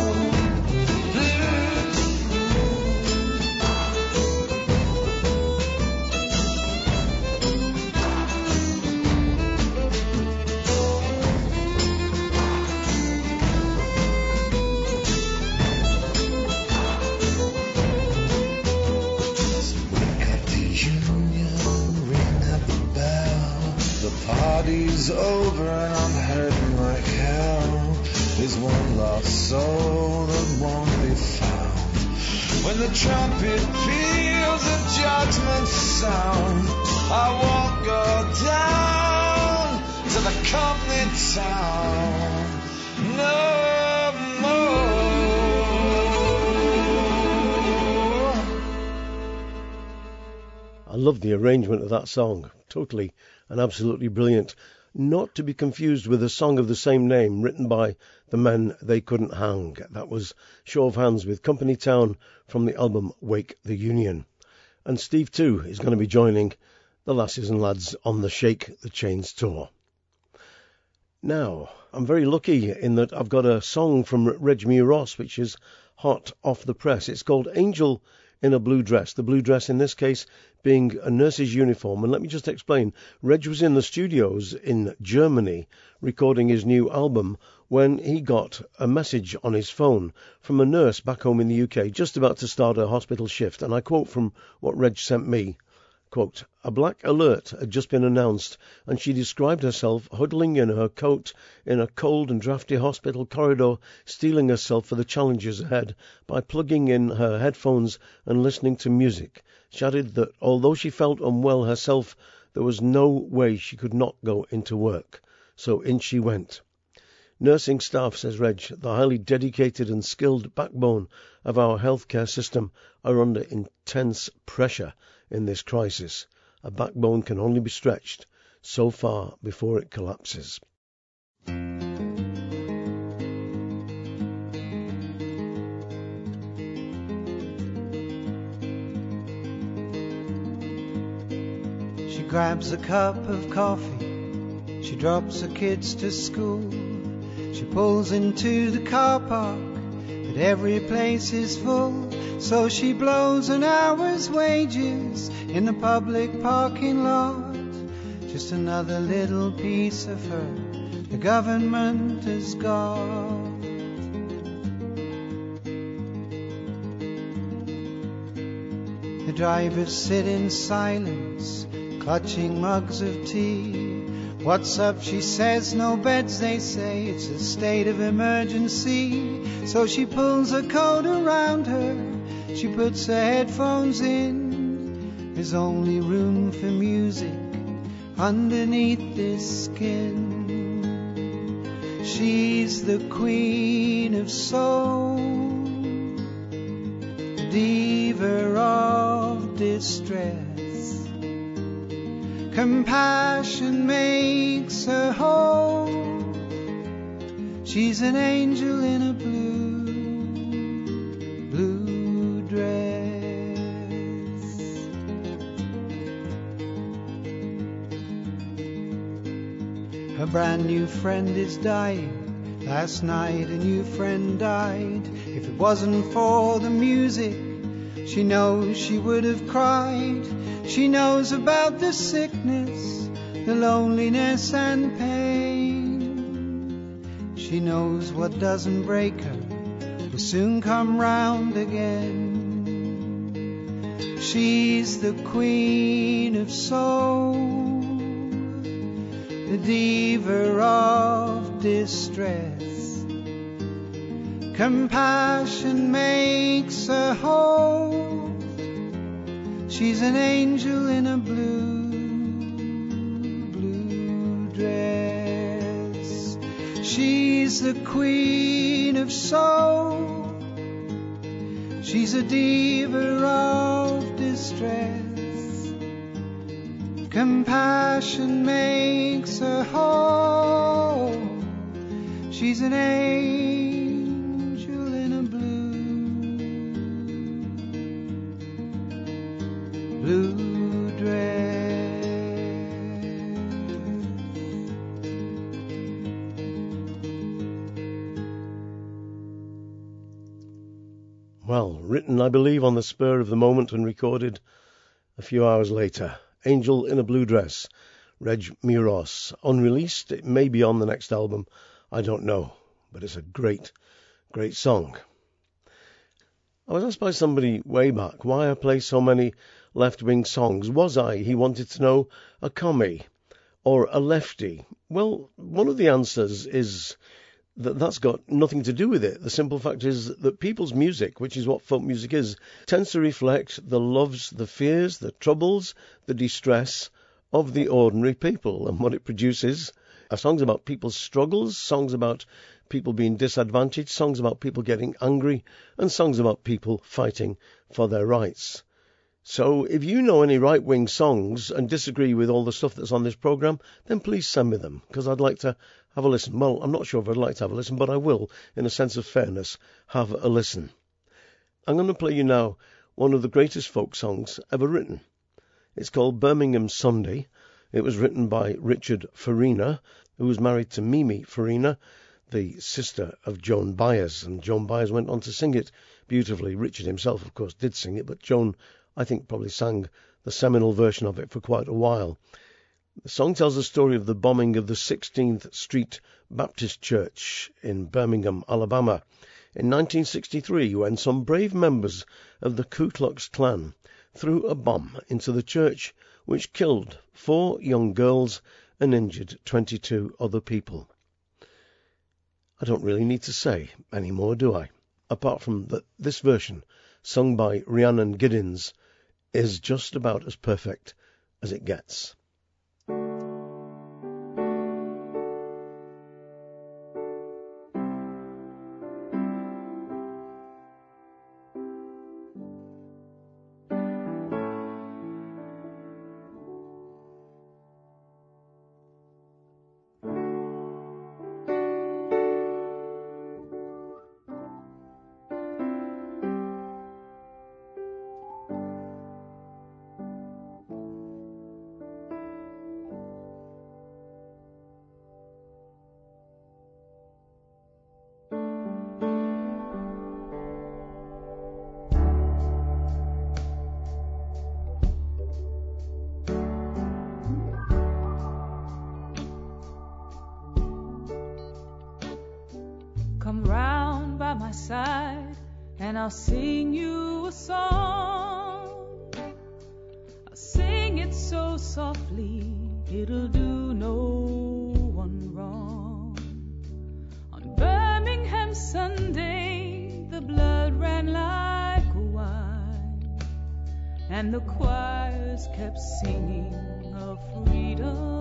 Party's over and I'm hurting like hell. There's one lost soul that won't be found. When the trumpet peals a judgment sound, I won't go down to the company town no more. I love the arrangement of that song. Totally and absolutely brilliant. Not to be confused with a song of the same name written by the men They Couldn't Hang. That was Show of Hands with Company Town from the album Wake the Union. And Steve too is going to be joining the lasses and lads on the Shake the Chains tour. Now, I'm very lucky in that I've got a song from Reg Mew Ross which is hot off the press. It's called Angel in a Blue Dress. The blue dress in this case being a nurse's uniform. And let me just explain. Reg was in the studios in Germany recording his new album when he got a message on his phone from a nurse back home in the U K just about to start her hospital shift. And I quote from what Reg sent me. Quote, a black alert had just been announced, and she described herself huddling in her coat in a cold and drafty hospital corridor, steeling herself for the challenges ahead by plugging in her headphones and listening to music. She added that although she felt unwell herself, there was no way she could not go into work. So in she went. Nursing staff, says Reg, the highly dedicated and skilled backbone of our healthcare system, are under intense pressure in this crisis. A backbone can only be stretched so far before it collapses. She grabs a cup of coffee, she drops her kids to school, she pulls into the car park, but every place is full. So she blows an hour's wages in the public parking lot. Just another little piece of her the government has got. The drivers sit in silence, clutching mugs of tea, What's up, she says, no beds, they say, it's a state of emergency. So she pulls her coat around her, she puts her headphones in. There's only room for music underneath this skin. She's the queen of soul, diva of distress. Compassion makes her whole. She's an angel in a blue, blue dress. Her brand new friend is dying. Last night a new friend died. If it wasn't for the music, she knows she would have cried. She knows about the sickness, the loneliness and pain. She knows what doesn't break her will soon come round again. She's the queen of soul, the diva of distress. Compassion makes her whole. She's an angel in a blue, blue dress. She's the queen of soul. She's a diva of distress. Compassion makes her whole. She's an angel in a blue, blue dress. Well, written, I believe, on the spur of the moment and recorded a few hours later. Angel in a Blue Dress, Reg Muros. Unreleased, it may be on the next album, I don't know, but it's a great, great song. I was asked by somebody way back why I play so many left-wing songs. Was I, he wanted to know, a commie or a lefty? Well, one of the answers is that that's got nothing to do with it. The simple fact is that people's music, which is what folk music is, tends to reflect the loves, the fears, the troubles, the distress of the ordinary people. And what it produces are songs about people's struggles, songs about people being disadvantaged, songs about people getting angry, and songs about people fighting for their rights. So if you know any right-wing songs and disagree with all the stuff that's on this programme, then please send me them, because I'd like to have a listen. Well, I'm not sure if I'd like to have a listen, but I will, in a sense of fairness, have a listen. I'm going to play you now one of the greatest folk songs ever written. It's called Birmingham Sunday. It was written by Richard Farina, who was married to Mimi Farina, the sister of Joan Baez, and Joan Baez went on to sing it beautifully. Richard himself, of course, did sing it, but Joan, I think, probably sang the seminal version of it for quite a while. The song tells the story of the bombing of the sixteenth Street Baptist Church in Birmingham, Alabama, in nineteen sixty-three, when some brave members of the Ku Klux Klan threw a bomb into the church, which killed four young girls and injured twenty-two other people. I don't really need to say any more, do I? Apart from that this version, sung by Rhiannon Giddens, is just about as perfect as it gets. Come round by my side and I'll sing you a song. I'll sing it so softly it'll do no and the choirs kept singing of freedom.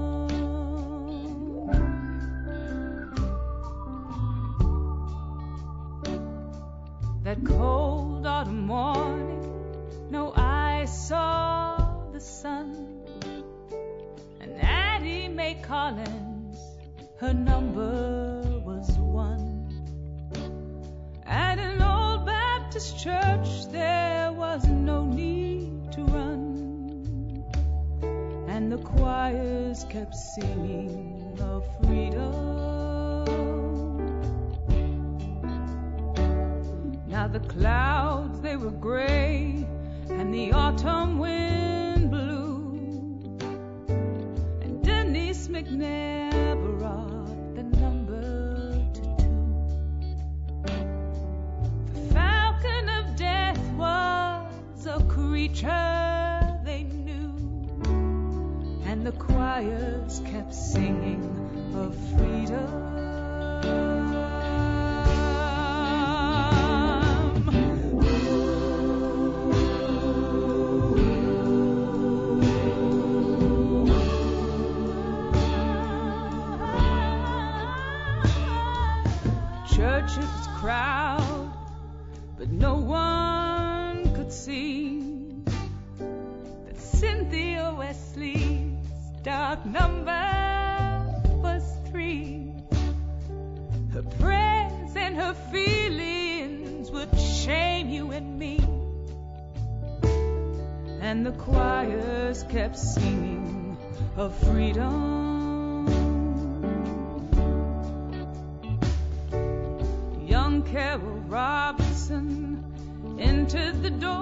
That cold autumn morning, no eye saw the sun, and Addie Mae Collins, her number was one. At an old Baptist church there was no need to run, and the choirs kept singing of freedom. Now the clouds, they were gray, and the autumn wind blew, and Denise McNair brought the number to two. The falcon of death was a creature they knew, and the choirs kept singing of freedom. Church, it was crowd, but no one could see that Cynthia Wesley's dark number was three. Her prayers and her feelings would shame you and me, and the choirs kept singing of freedom. Young Carol Robinson entered the door,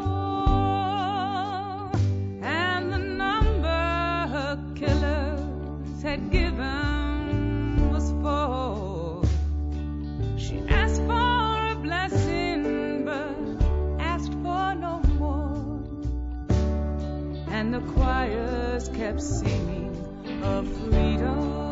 and the number her killers had given was four. She asked for a blessing, but asked for no more, and the choirs kept singing of freedom.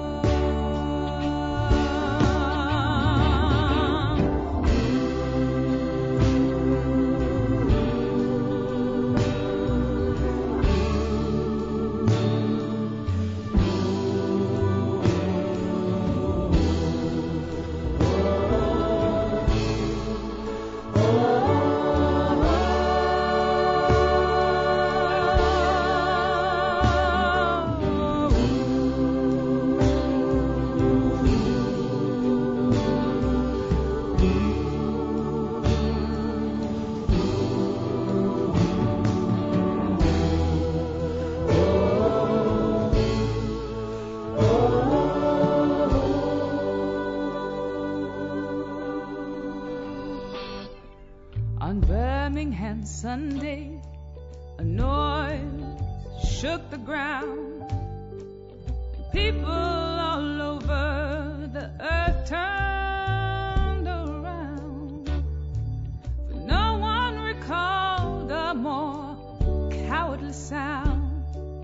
On Birmingham Sunday, a noise shook the ground, and people all over the earth turned around, for no one recalled a more cowardly sound,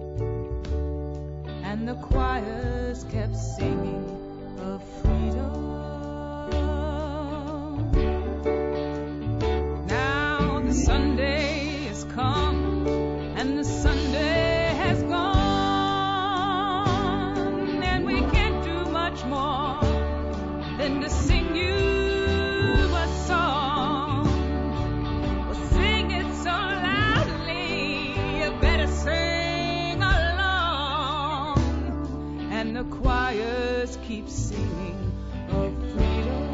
and the choirs kept singing of freedom. Sunday has come, and the Sunday has gone, and we can't do much more than to sing you a song. Well, sing it so loudly, you better sing along, and the choirs keep singing of freedom.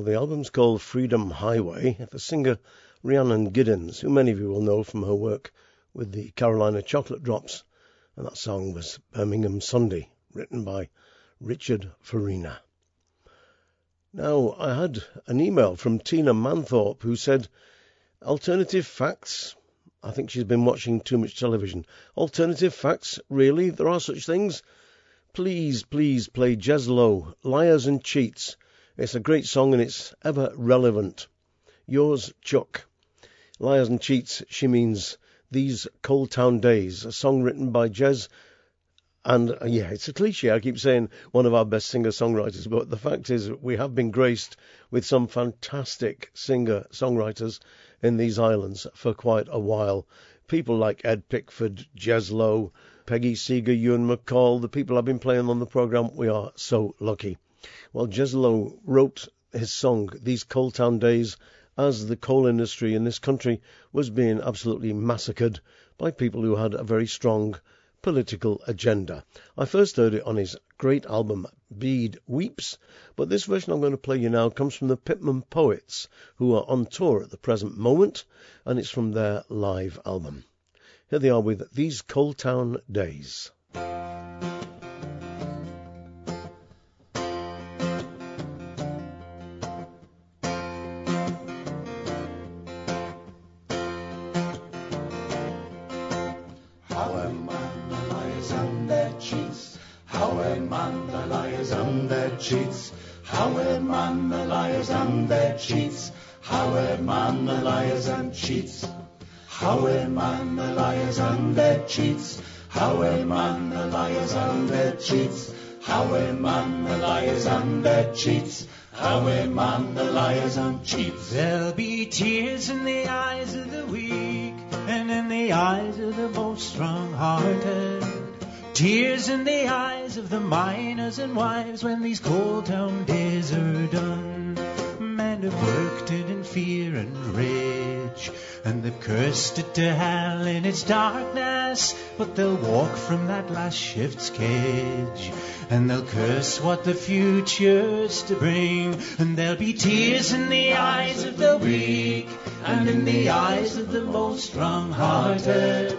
the album's called Freedom Highway. The singer Rhiannon Giddens, who many of you will know from her work with the Carolina Chocolate Drops, and that song was Birmingham Sunday, written by Richard Farina. Now, I had an email from Tina Manthorpe, who said, alternative facts. I think she's been watching too much television. Alternative facts? Really? There are such things? Please, please play Jez Lowe, Liars and Cheats. It's a great song and it's ever relevant. Yours, Chuck. Liars and Cheats, she means These Cold Town Days, a song written by Jez. And, uh, yeah, it's a cliche. I keep saying one of our best singer-songwriters, but the fact is we have been graced with some fantastic singer-songwriters in these islands for quite a while. People like Ed Pickford, Jez Lowe, Peggy Seeger, Ewan McCall, the people I've been playing on the programme, we are so lucky. Well, Jez Lowe wrote his song, These Coal Town Days, as the coal industry in this country was being absolutely massacred by people who had a very strong political agenda. I first heard it on his great album, Bede Weeps, but this version I'm going to play you now comes from the Pitman Poets, who are on tour at the present moment, and it's from their live album. Here they are with These Coal Town Days. Cheats, Howard man, the liars and their cheats. Howard man, the liars and cheats. Howard man, the liars and their cheats. Howard man, the liars and their cheats. Howard man, the liars and their cheats. Howard man, the liars and cheats. There'll be tears in the eyes of the weak and in the eyes of the most strong-hearted. Tears in the eyes of the miners and wives when these coal town days are done. Men have worked it in fear and rage, and they've cursed it to hell in its darkness, but they'll walk from that last shift's cage, and they'll curse what the future's to bring. And there'll be tears in the eyes of the weak, and in the eyes of the most strong-hearted.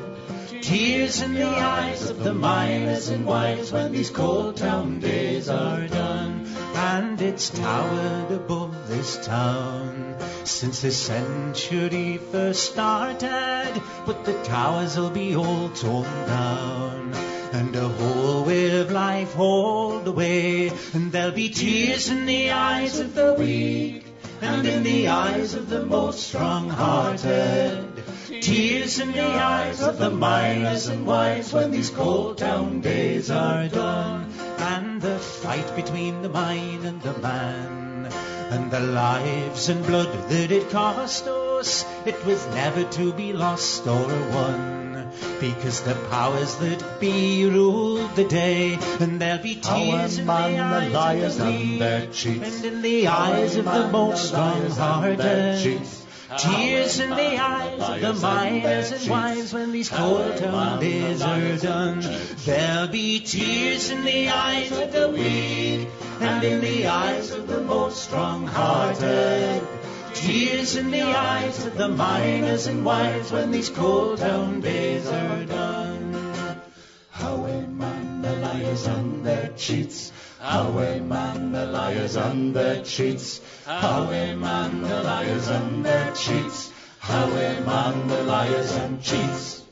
Tears in the eyes of the miners and wives when these coal town days are done. And it's towered above this town since this century first started, but the towers will be all torn down and a whole way of life hauled away. And there'll be tears in the eyes of the weak and in the eyes of the most strong-hearted. Tears in the eyes of the miners and wives when these coal town days are done. And the fight between the mine and the man, and the lives and blood that it cost us, it was never to be lost or won, because the powers that be ruled the day. And there'll be tears in the eyes of the weak and in the eyes of the most strong-hearted. Tears in the eyes of the miners and wives when these coal town days are done. There'll be tears in the eyes of the weak and in the eyes of the most strong-hearted. Tears in the eyes of the miners and wives when these coal town days are done. Howay man, the liars and their cheats. Howay man, the liars and their cheats. Howay man, the liars and their cheats. Howay man, the liars and cheats.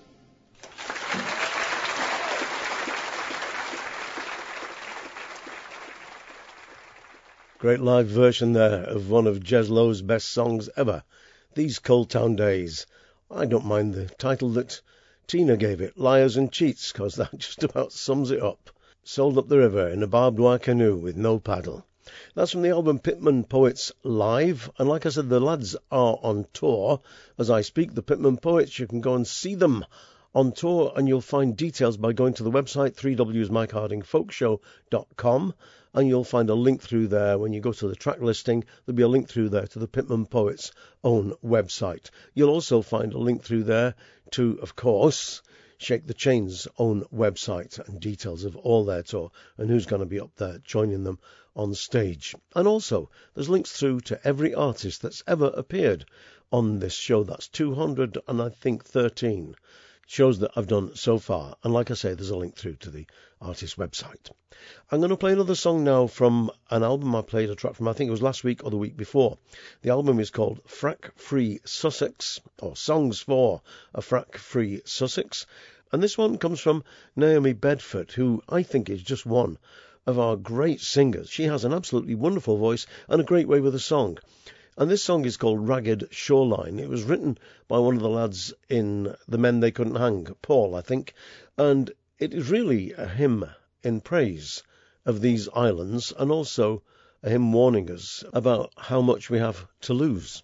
Great live version there of one of Jez Lowe's best songs ever, These Coal Town Days. I don't mind the title that Tina gave it, Liars and Cheats, because that just about sums it up. Sold up the river in a barbed wire canoe with no paddle. That's from the album Pitman Poets Live, and like I said, the lads are on tour as I speak. The Pitman Poets, you can go and see them on tour, and you'll find details by going to the website three w s mike harding folk show dot com, and you'll find a link through there. When you go to the track listing, there'll be a link through there to the Pitman Poets' own website. You'll also find a link through there to, of course, Shake the Chain's own website and details of all their tour and who's going to be up there joining them on stage. And also, there's links through to every artist that's ever appeared on this show. That's two hundred and I think thirteen shows that I've done so far. And like I say, there's a link through to the artist website. I'm going to play another song now from an album I played a track from, I think it was last week or the week before. The album is called Frack Free Sussex, or Songs for a Frack Free Sussex. And this one comes from Naomi Bedford, who I think is just one of our great singers. She has an absolutely wonderful voice and a great way with a song. And this song is called Ragged Shoreline. It was written by one of the lads in The Men They Couldn't Hang, Paul, I think. And it is really a hymn in praise of these islands and also a hymn warning us about how much we have to lose.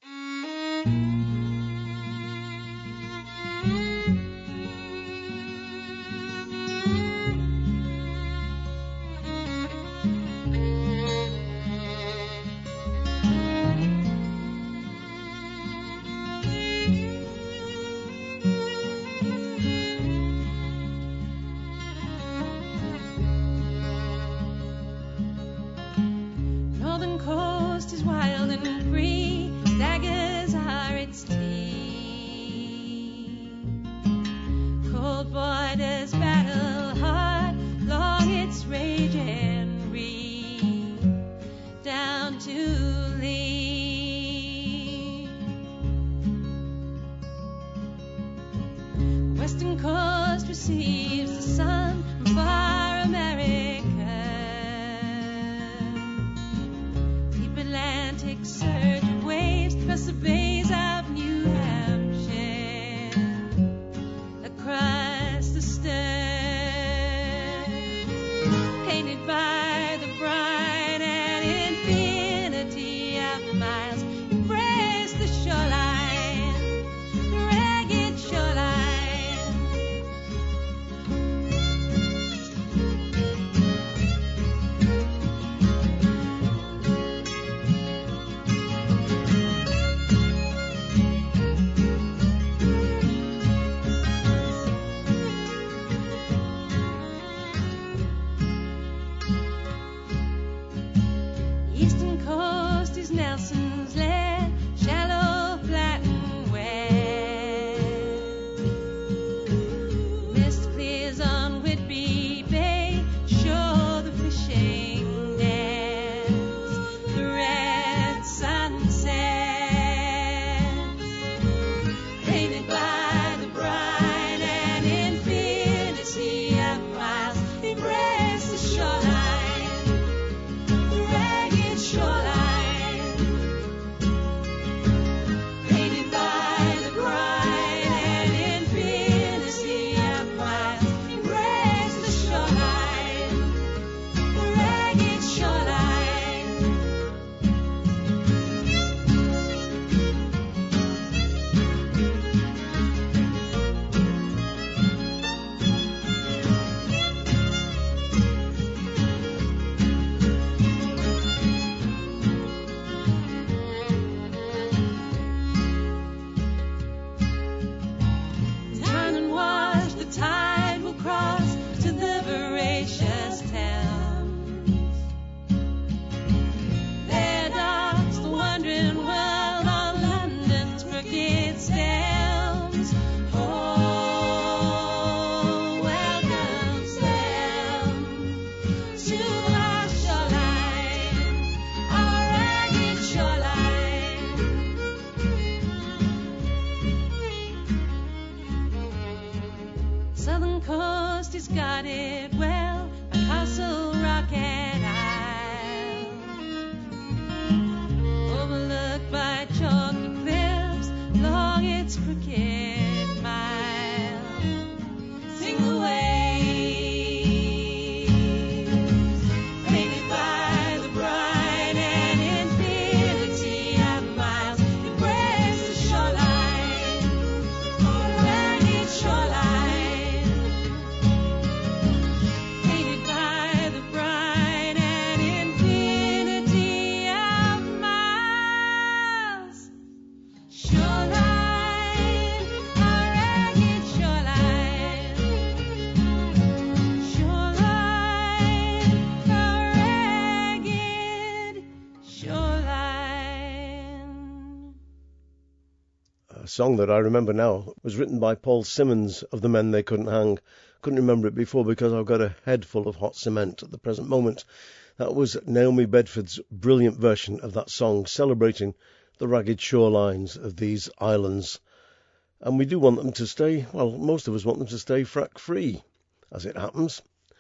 Shoreline, painted by the bride song that I remember now was written by Paul Simmons of The Men They Couldn't Hang. Couldn't remember it before because I've got a head full of hot cement at the present moment. That was Naomi Bedford's brilliant version of that song, celebrating the ragged shorelines of these islands. And we do want them to stay, well, most of us want them to stay frack-free, as it happens.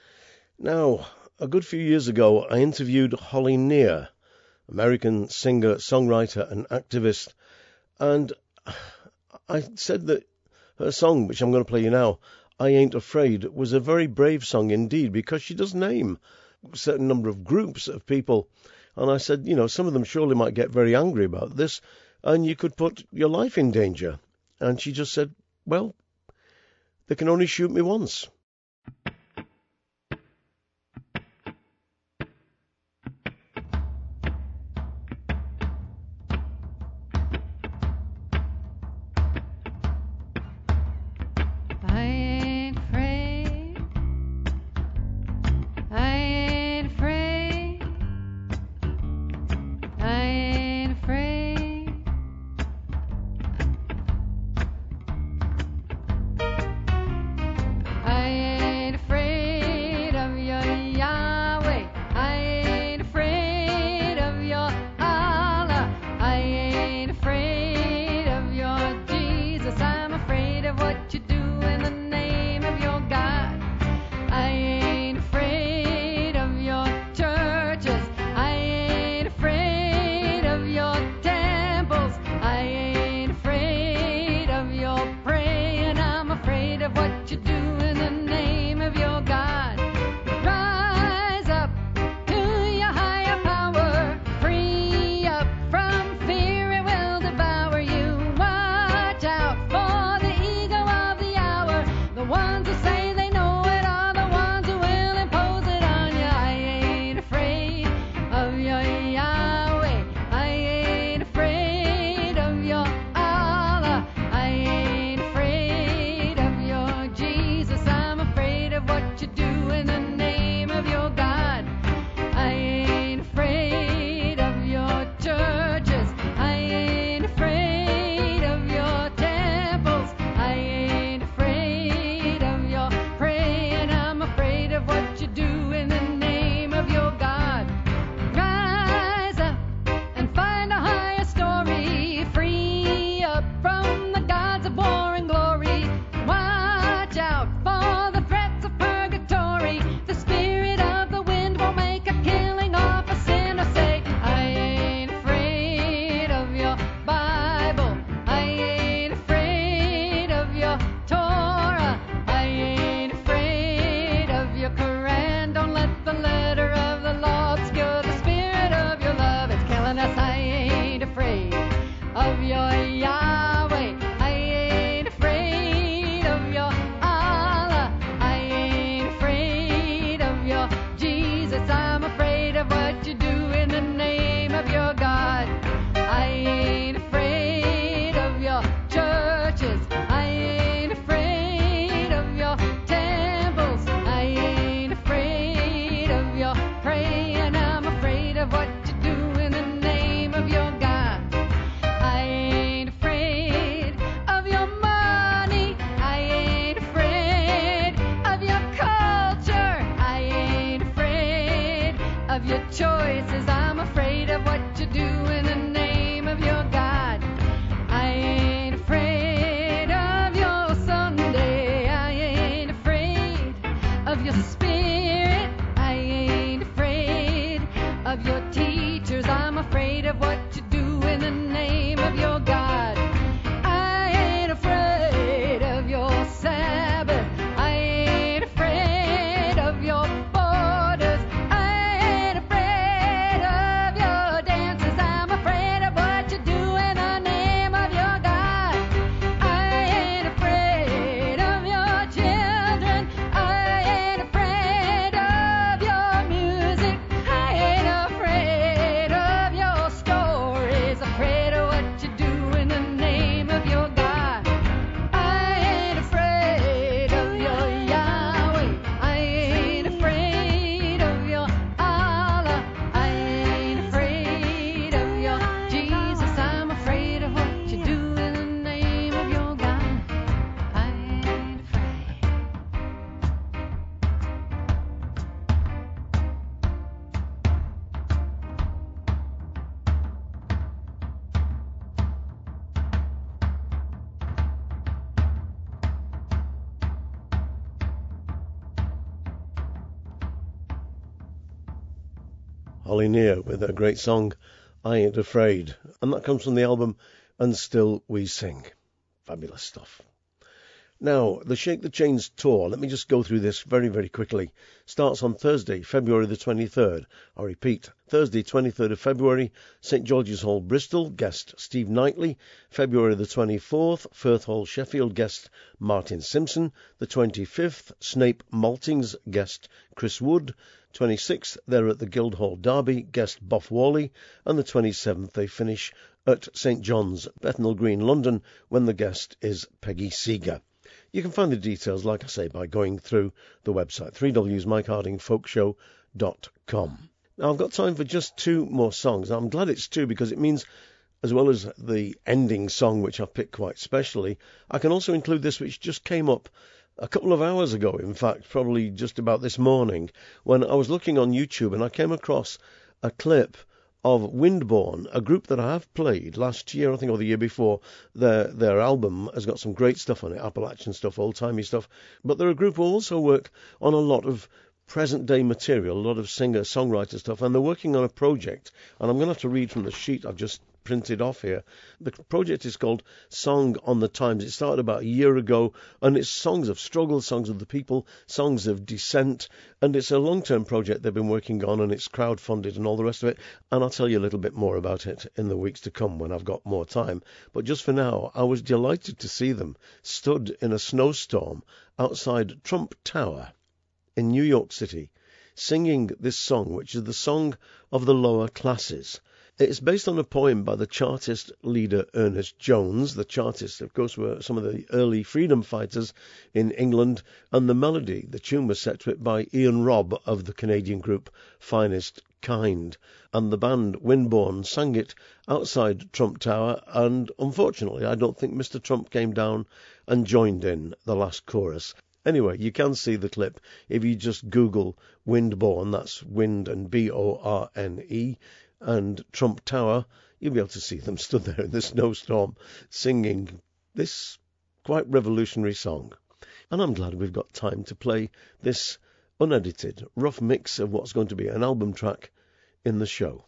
Now, a good few years ago, I interviewed Holly Near, American singer, songwriter, and activist, and I said that her song, which I'm going to play you now, I Ain't Afraid, was a very brave song indeed, because she does name a certain number of groups of people. And I said, you know, some of them surely might get very angry about this, and you could put your life in danger. And she just said, well, they can only shoot me once. Your Holly Near with a great song, I Ain't Afraid. And that comes from the album And Still We Sing. Fabulous stuff. Now, the Shake the Chains tour, let me just go through this very, very quickly. Starts on Thursday, February the twenty-third. I repeat, Thursday, twenty-third of February, St George's Hall, Bristol, guest Steve Knightley. February the twenty-fourth, Firth Hall, Sheffield, guest Martin Simpson. The twenty-fifth, Snape Maltings, guest Chris Wood. twenty-sixth, they're at the Guildhall, Derby, guest Boff Wally. And the twenty-seventh, they finish at St John's, Bethnal Green, London, when the guest is Peggy Seeger. You can find the details, like I say, by going through the website, three w s mike harding folk show dot com. Now, I've got time for just two more songs. I'm glad it's two because it means, as well as the ending song, which I've picked quite specially, I can also include this, which just came up a couple of hours ago, in fact, probably just about this morning, when I was looking on YouTube and I came across a clip of Windborne, a group that I have played last year, I think, or the year before. Their their album has got some great stuff on it, Appalachian stuff, old-timey stuff. But they're a group who also work on a lot of present-day material, a lot of singer-songwriter stuff, and they're working on a project, and I'm going to have to read from the sheet I've just printed off here. The project is called Song on the Times. It started about a year ago, and it's songs of struggle, songs of the people, songs of dissent, and it's a long-term project they've been working on, and it's crowd-funded and all the rest of it, and I'll tell you a little bit more about it in the weeks to come when I've got more time. But just for now, I was delighted to see them stood in a snowstorm outside Trump Tower in New York City, singing this song, which is the song of the lower classes. It's based on a poem by the Chartist leader Ernest Jones. The Chartists, of course, were some of the early freedom fighters in England, and the melody, the tune, was set to it by Ian Robb of the Canadian group Finest Kind. And the band Windborne sang it outside Trump Tower, and unfortunately, I don't think Mister Trump came down and joined in the last chorus. Anyway, you can see the clip if you just Google Windborne, that's wind and B O R N E, and Trump Tower. You'll be able to see them stood there in the snowstorm singing this quite revolutionary song. And I'm glad we've got time to play this unedited, rough mix of what's going to be an album track in the show.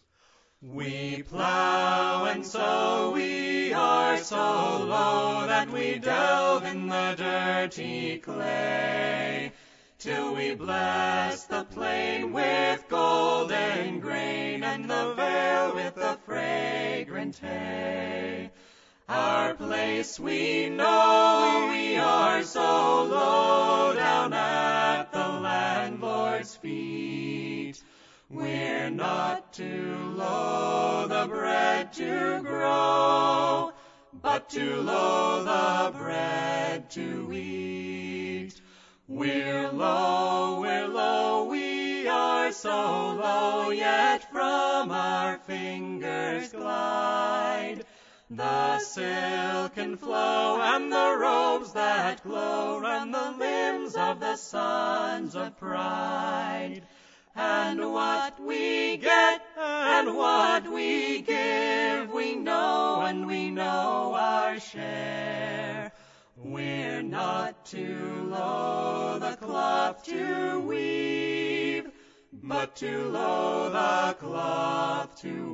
We plow and sow, we are so low that we delve in the dirty clay, till we bless the plain with golden grain and the vale with the fragrant hay. Our place we know, we are so low down at the landlord's feet. We're not too low the bread to grow, but too low the bread to eat. We're low, we're low, we are so low, yet from our fingers glide the silken flow and the robes that glow and the limbs of the sons of pride. And what we get and what we give, we know and we know our share. We're not too low the cloth to weave, but too low the cloth to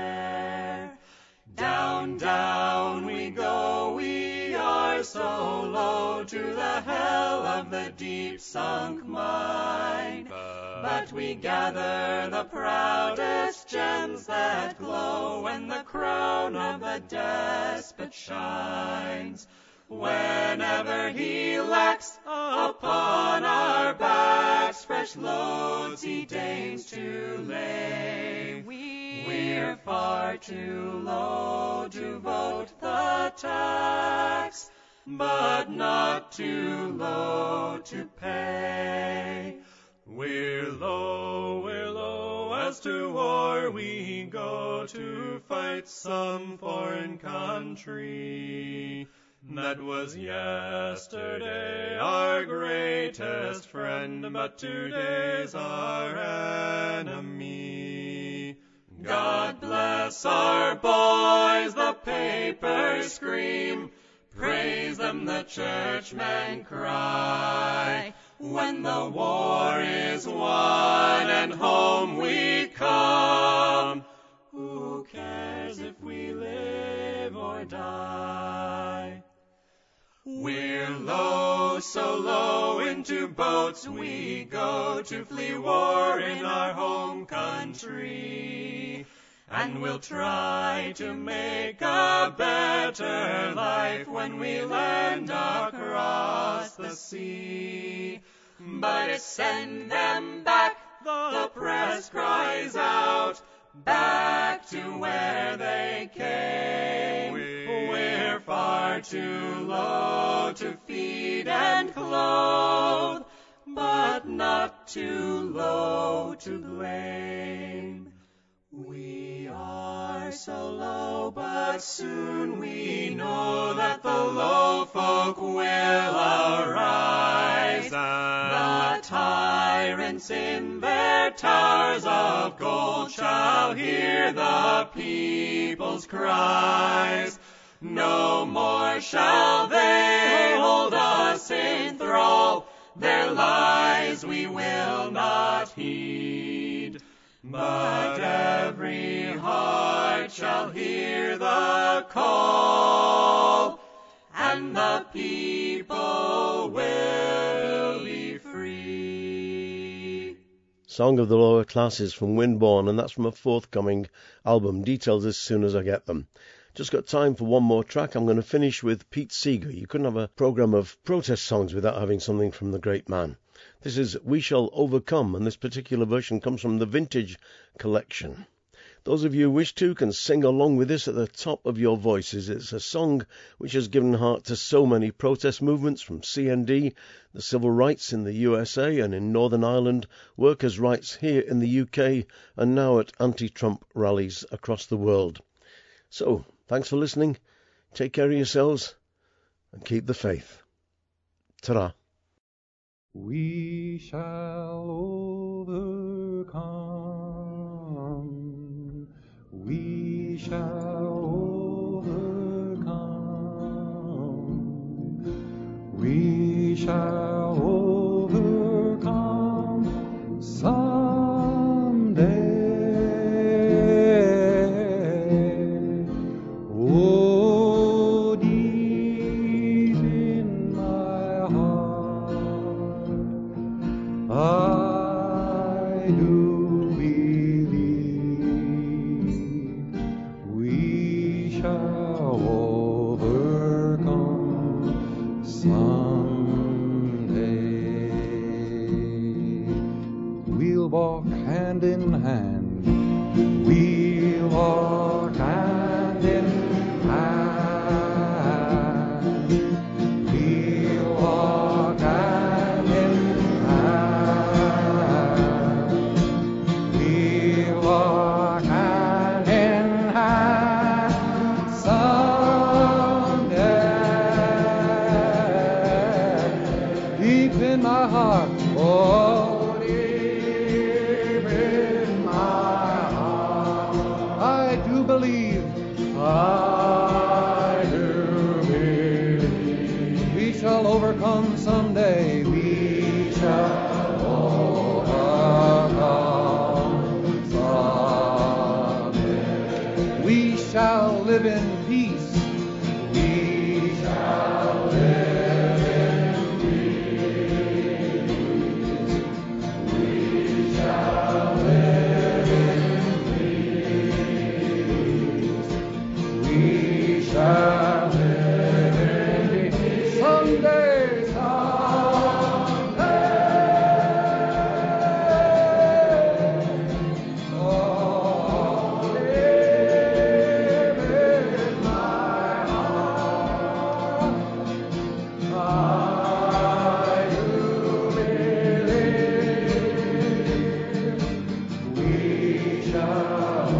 wear. Down, down we go, we are so low to the hell of the deep sunk mine. But we gather the proudest gems that glow when the crown of the despot shines. Whenever he lacks upon our backs fresh loads he deigns to lay, we're far too low to vote the tax, but not too low to pay. We're low, we're low, as to war we go to fight some foreign country that was yesterday our greatest friend, but today's our enemy. God bless our boys, the papers scream, praise them the churchmen cry. When the war is won and home we come, Oh, so low into boats we go to flee war in our home country. And we'll try to make a better life when we land across the sea. But send them back, the press cries out, back to where they came. We're far too low to feed and clothe, but not too low to blame. We are so low, but soon we know that the low folk will arise. The tyrants in their towers of gold shall hear the people's cries. No more shall they hold us in thrall. Their lies we will not heed. But every heart shall hear the call, and the people will be free. Song of the Lower Classes from Windborne, and that's from a forthcoming album. Details as soon as I get them. Just got time for one more track. I'm going to finish with Pete Seeger. You couldn't have a programme of protest songs without having something from the great man. This is We Shall Overcome, and this particular version comes from the Vintage Collection. Those of you who wish to can sing along with this at the top of your voices. It's a song which has given heart to so many protest movements, from C N D, the civil rights in the U S A and in Northern Ireland, workers' rights here in the U K, and now at anti-Trump rallies across the world. So, thanks for listening, take care of yourselves, and keep the faith. Ta-ra. We shall overcome. We shall overcome. We shall overcome someday. Oh, deep in my heart, I do believe we shall overcome someday. We'll walk hand in hand. We'll walk hand in hand. We'll walk hand in hand. We'll walk hand in hand someday. Deep in my heart, oh, deep in my heart, I do believe, I do believe we shall overcome someday. We shall overcome someday. We shall live in peace. We shall live in peace. We shall live in peace. We shall live in peace. Someday, someday. Oh, live in my heart. I do believe we shall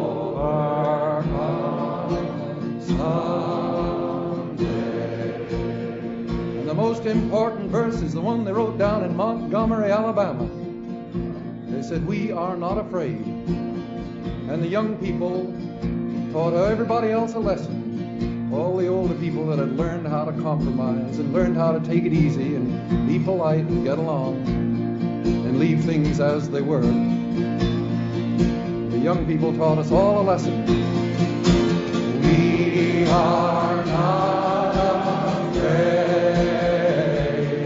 overcome someday. And the most important verse is the one they wrote down in Montgomery, Alabama. They said, "We are not afraid." And the young people taught everybody else a lesson. All the older people that had learned how to compromise and learned how to take it easy and be polite and get along and leave things as they were. The young people taught us all a lesson. We are not afraid.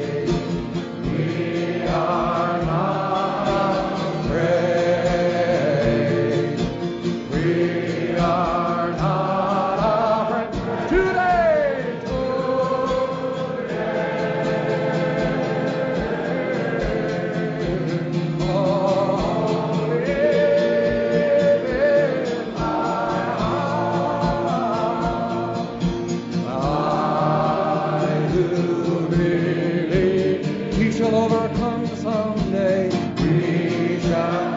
overcome someday. We shall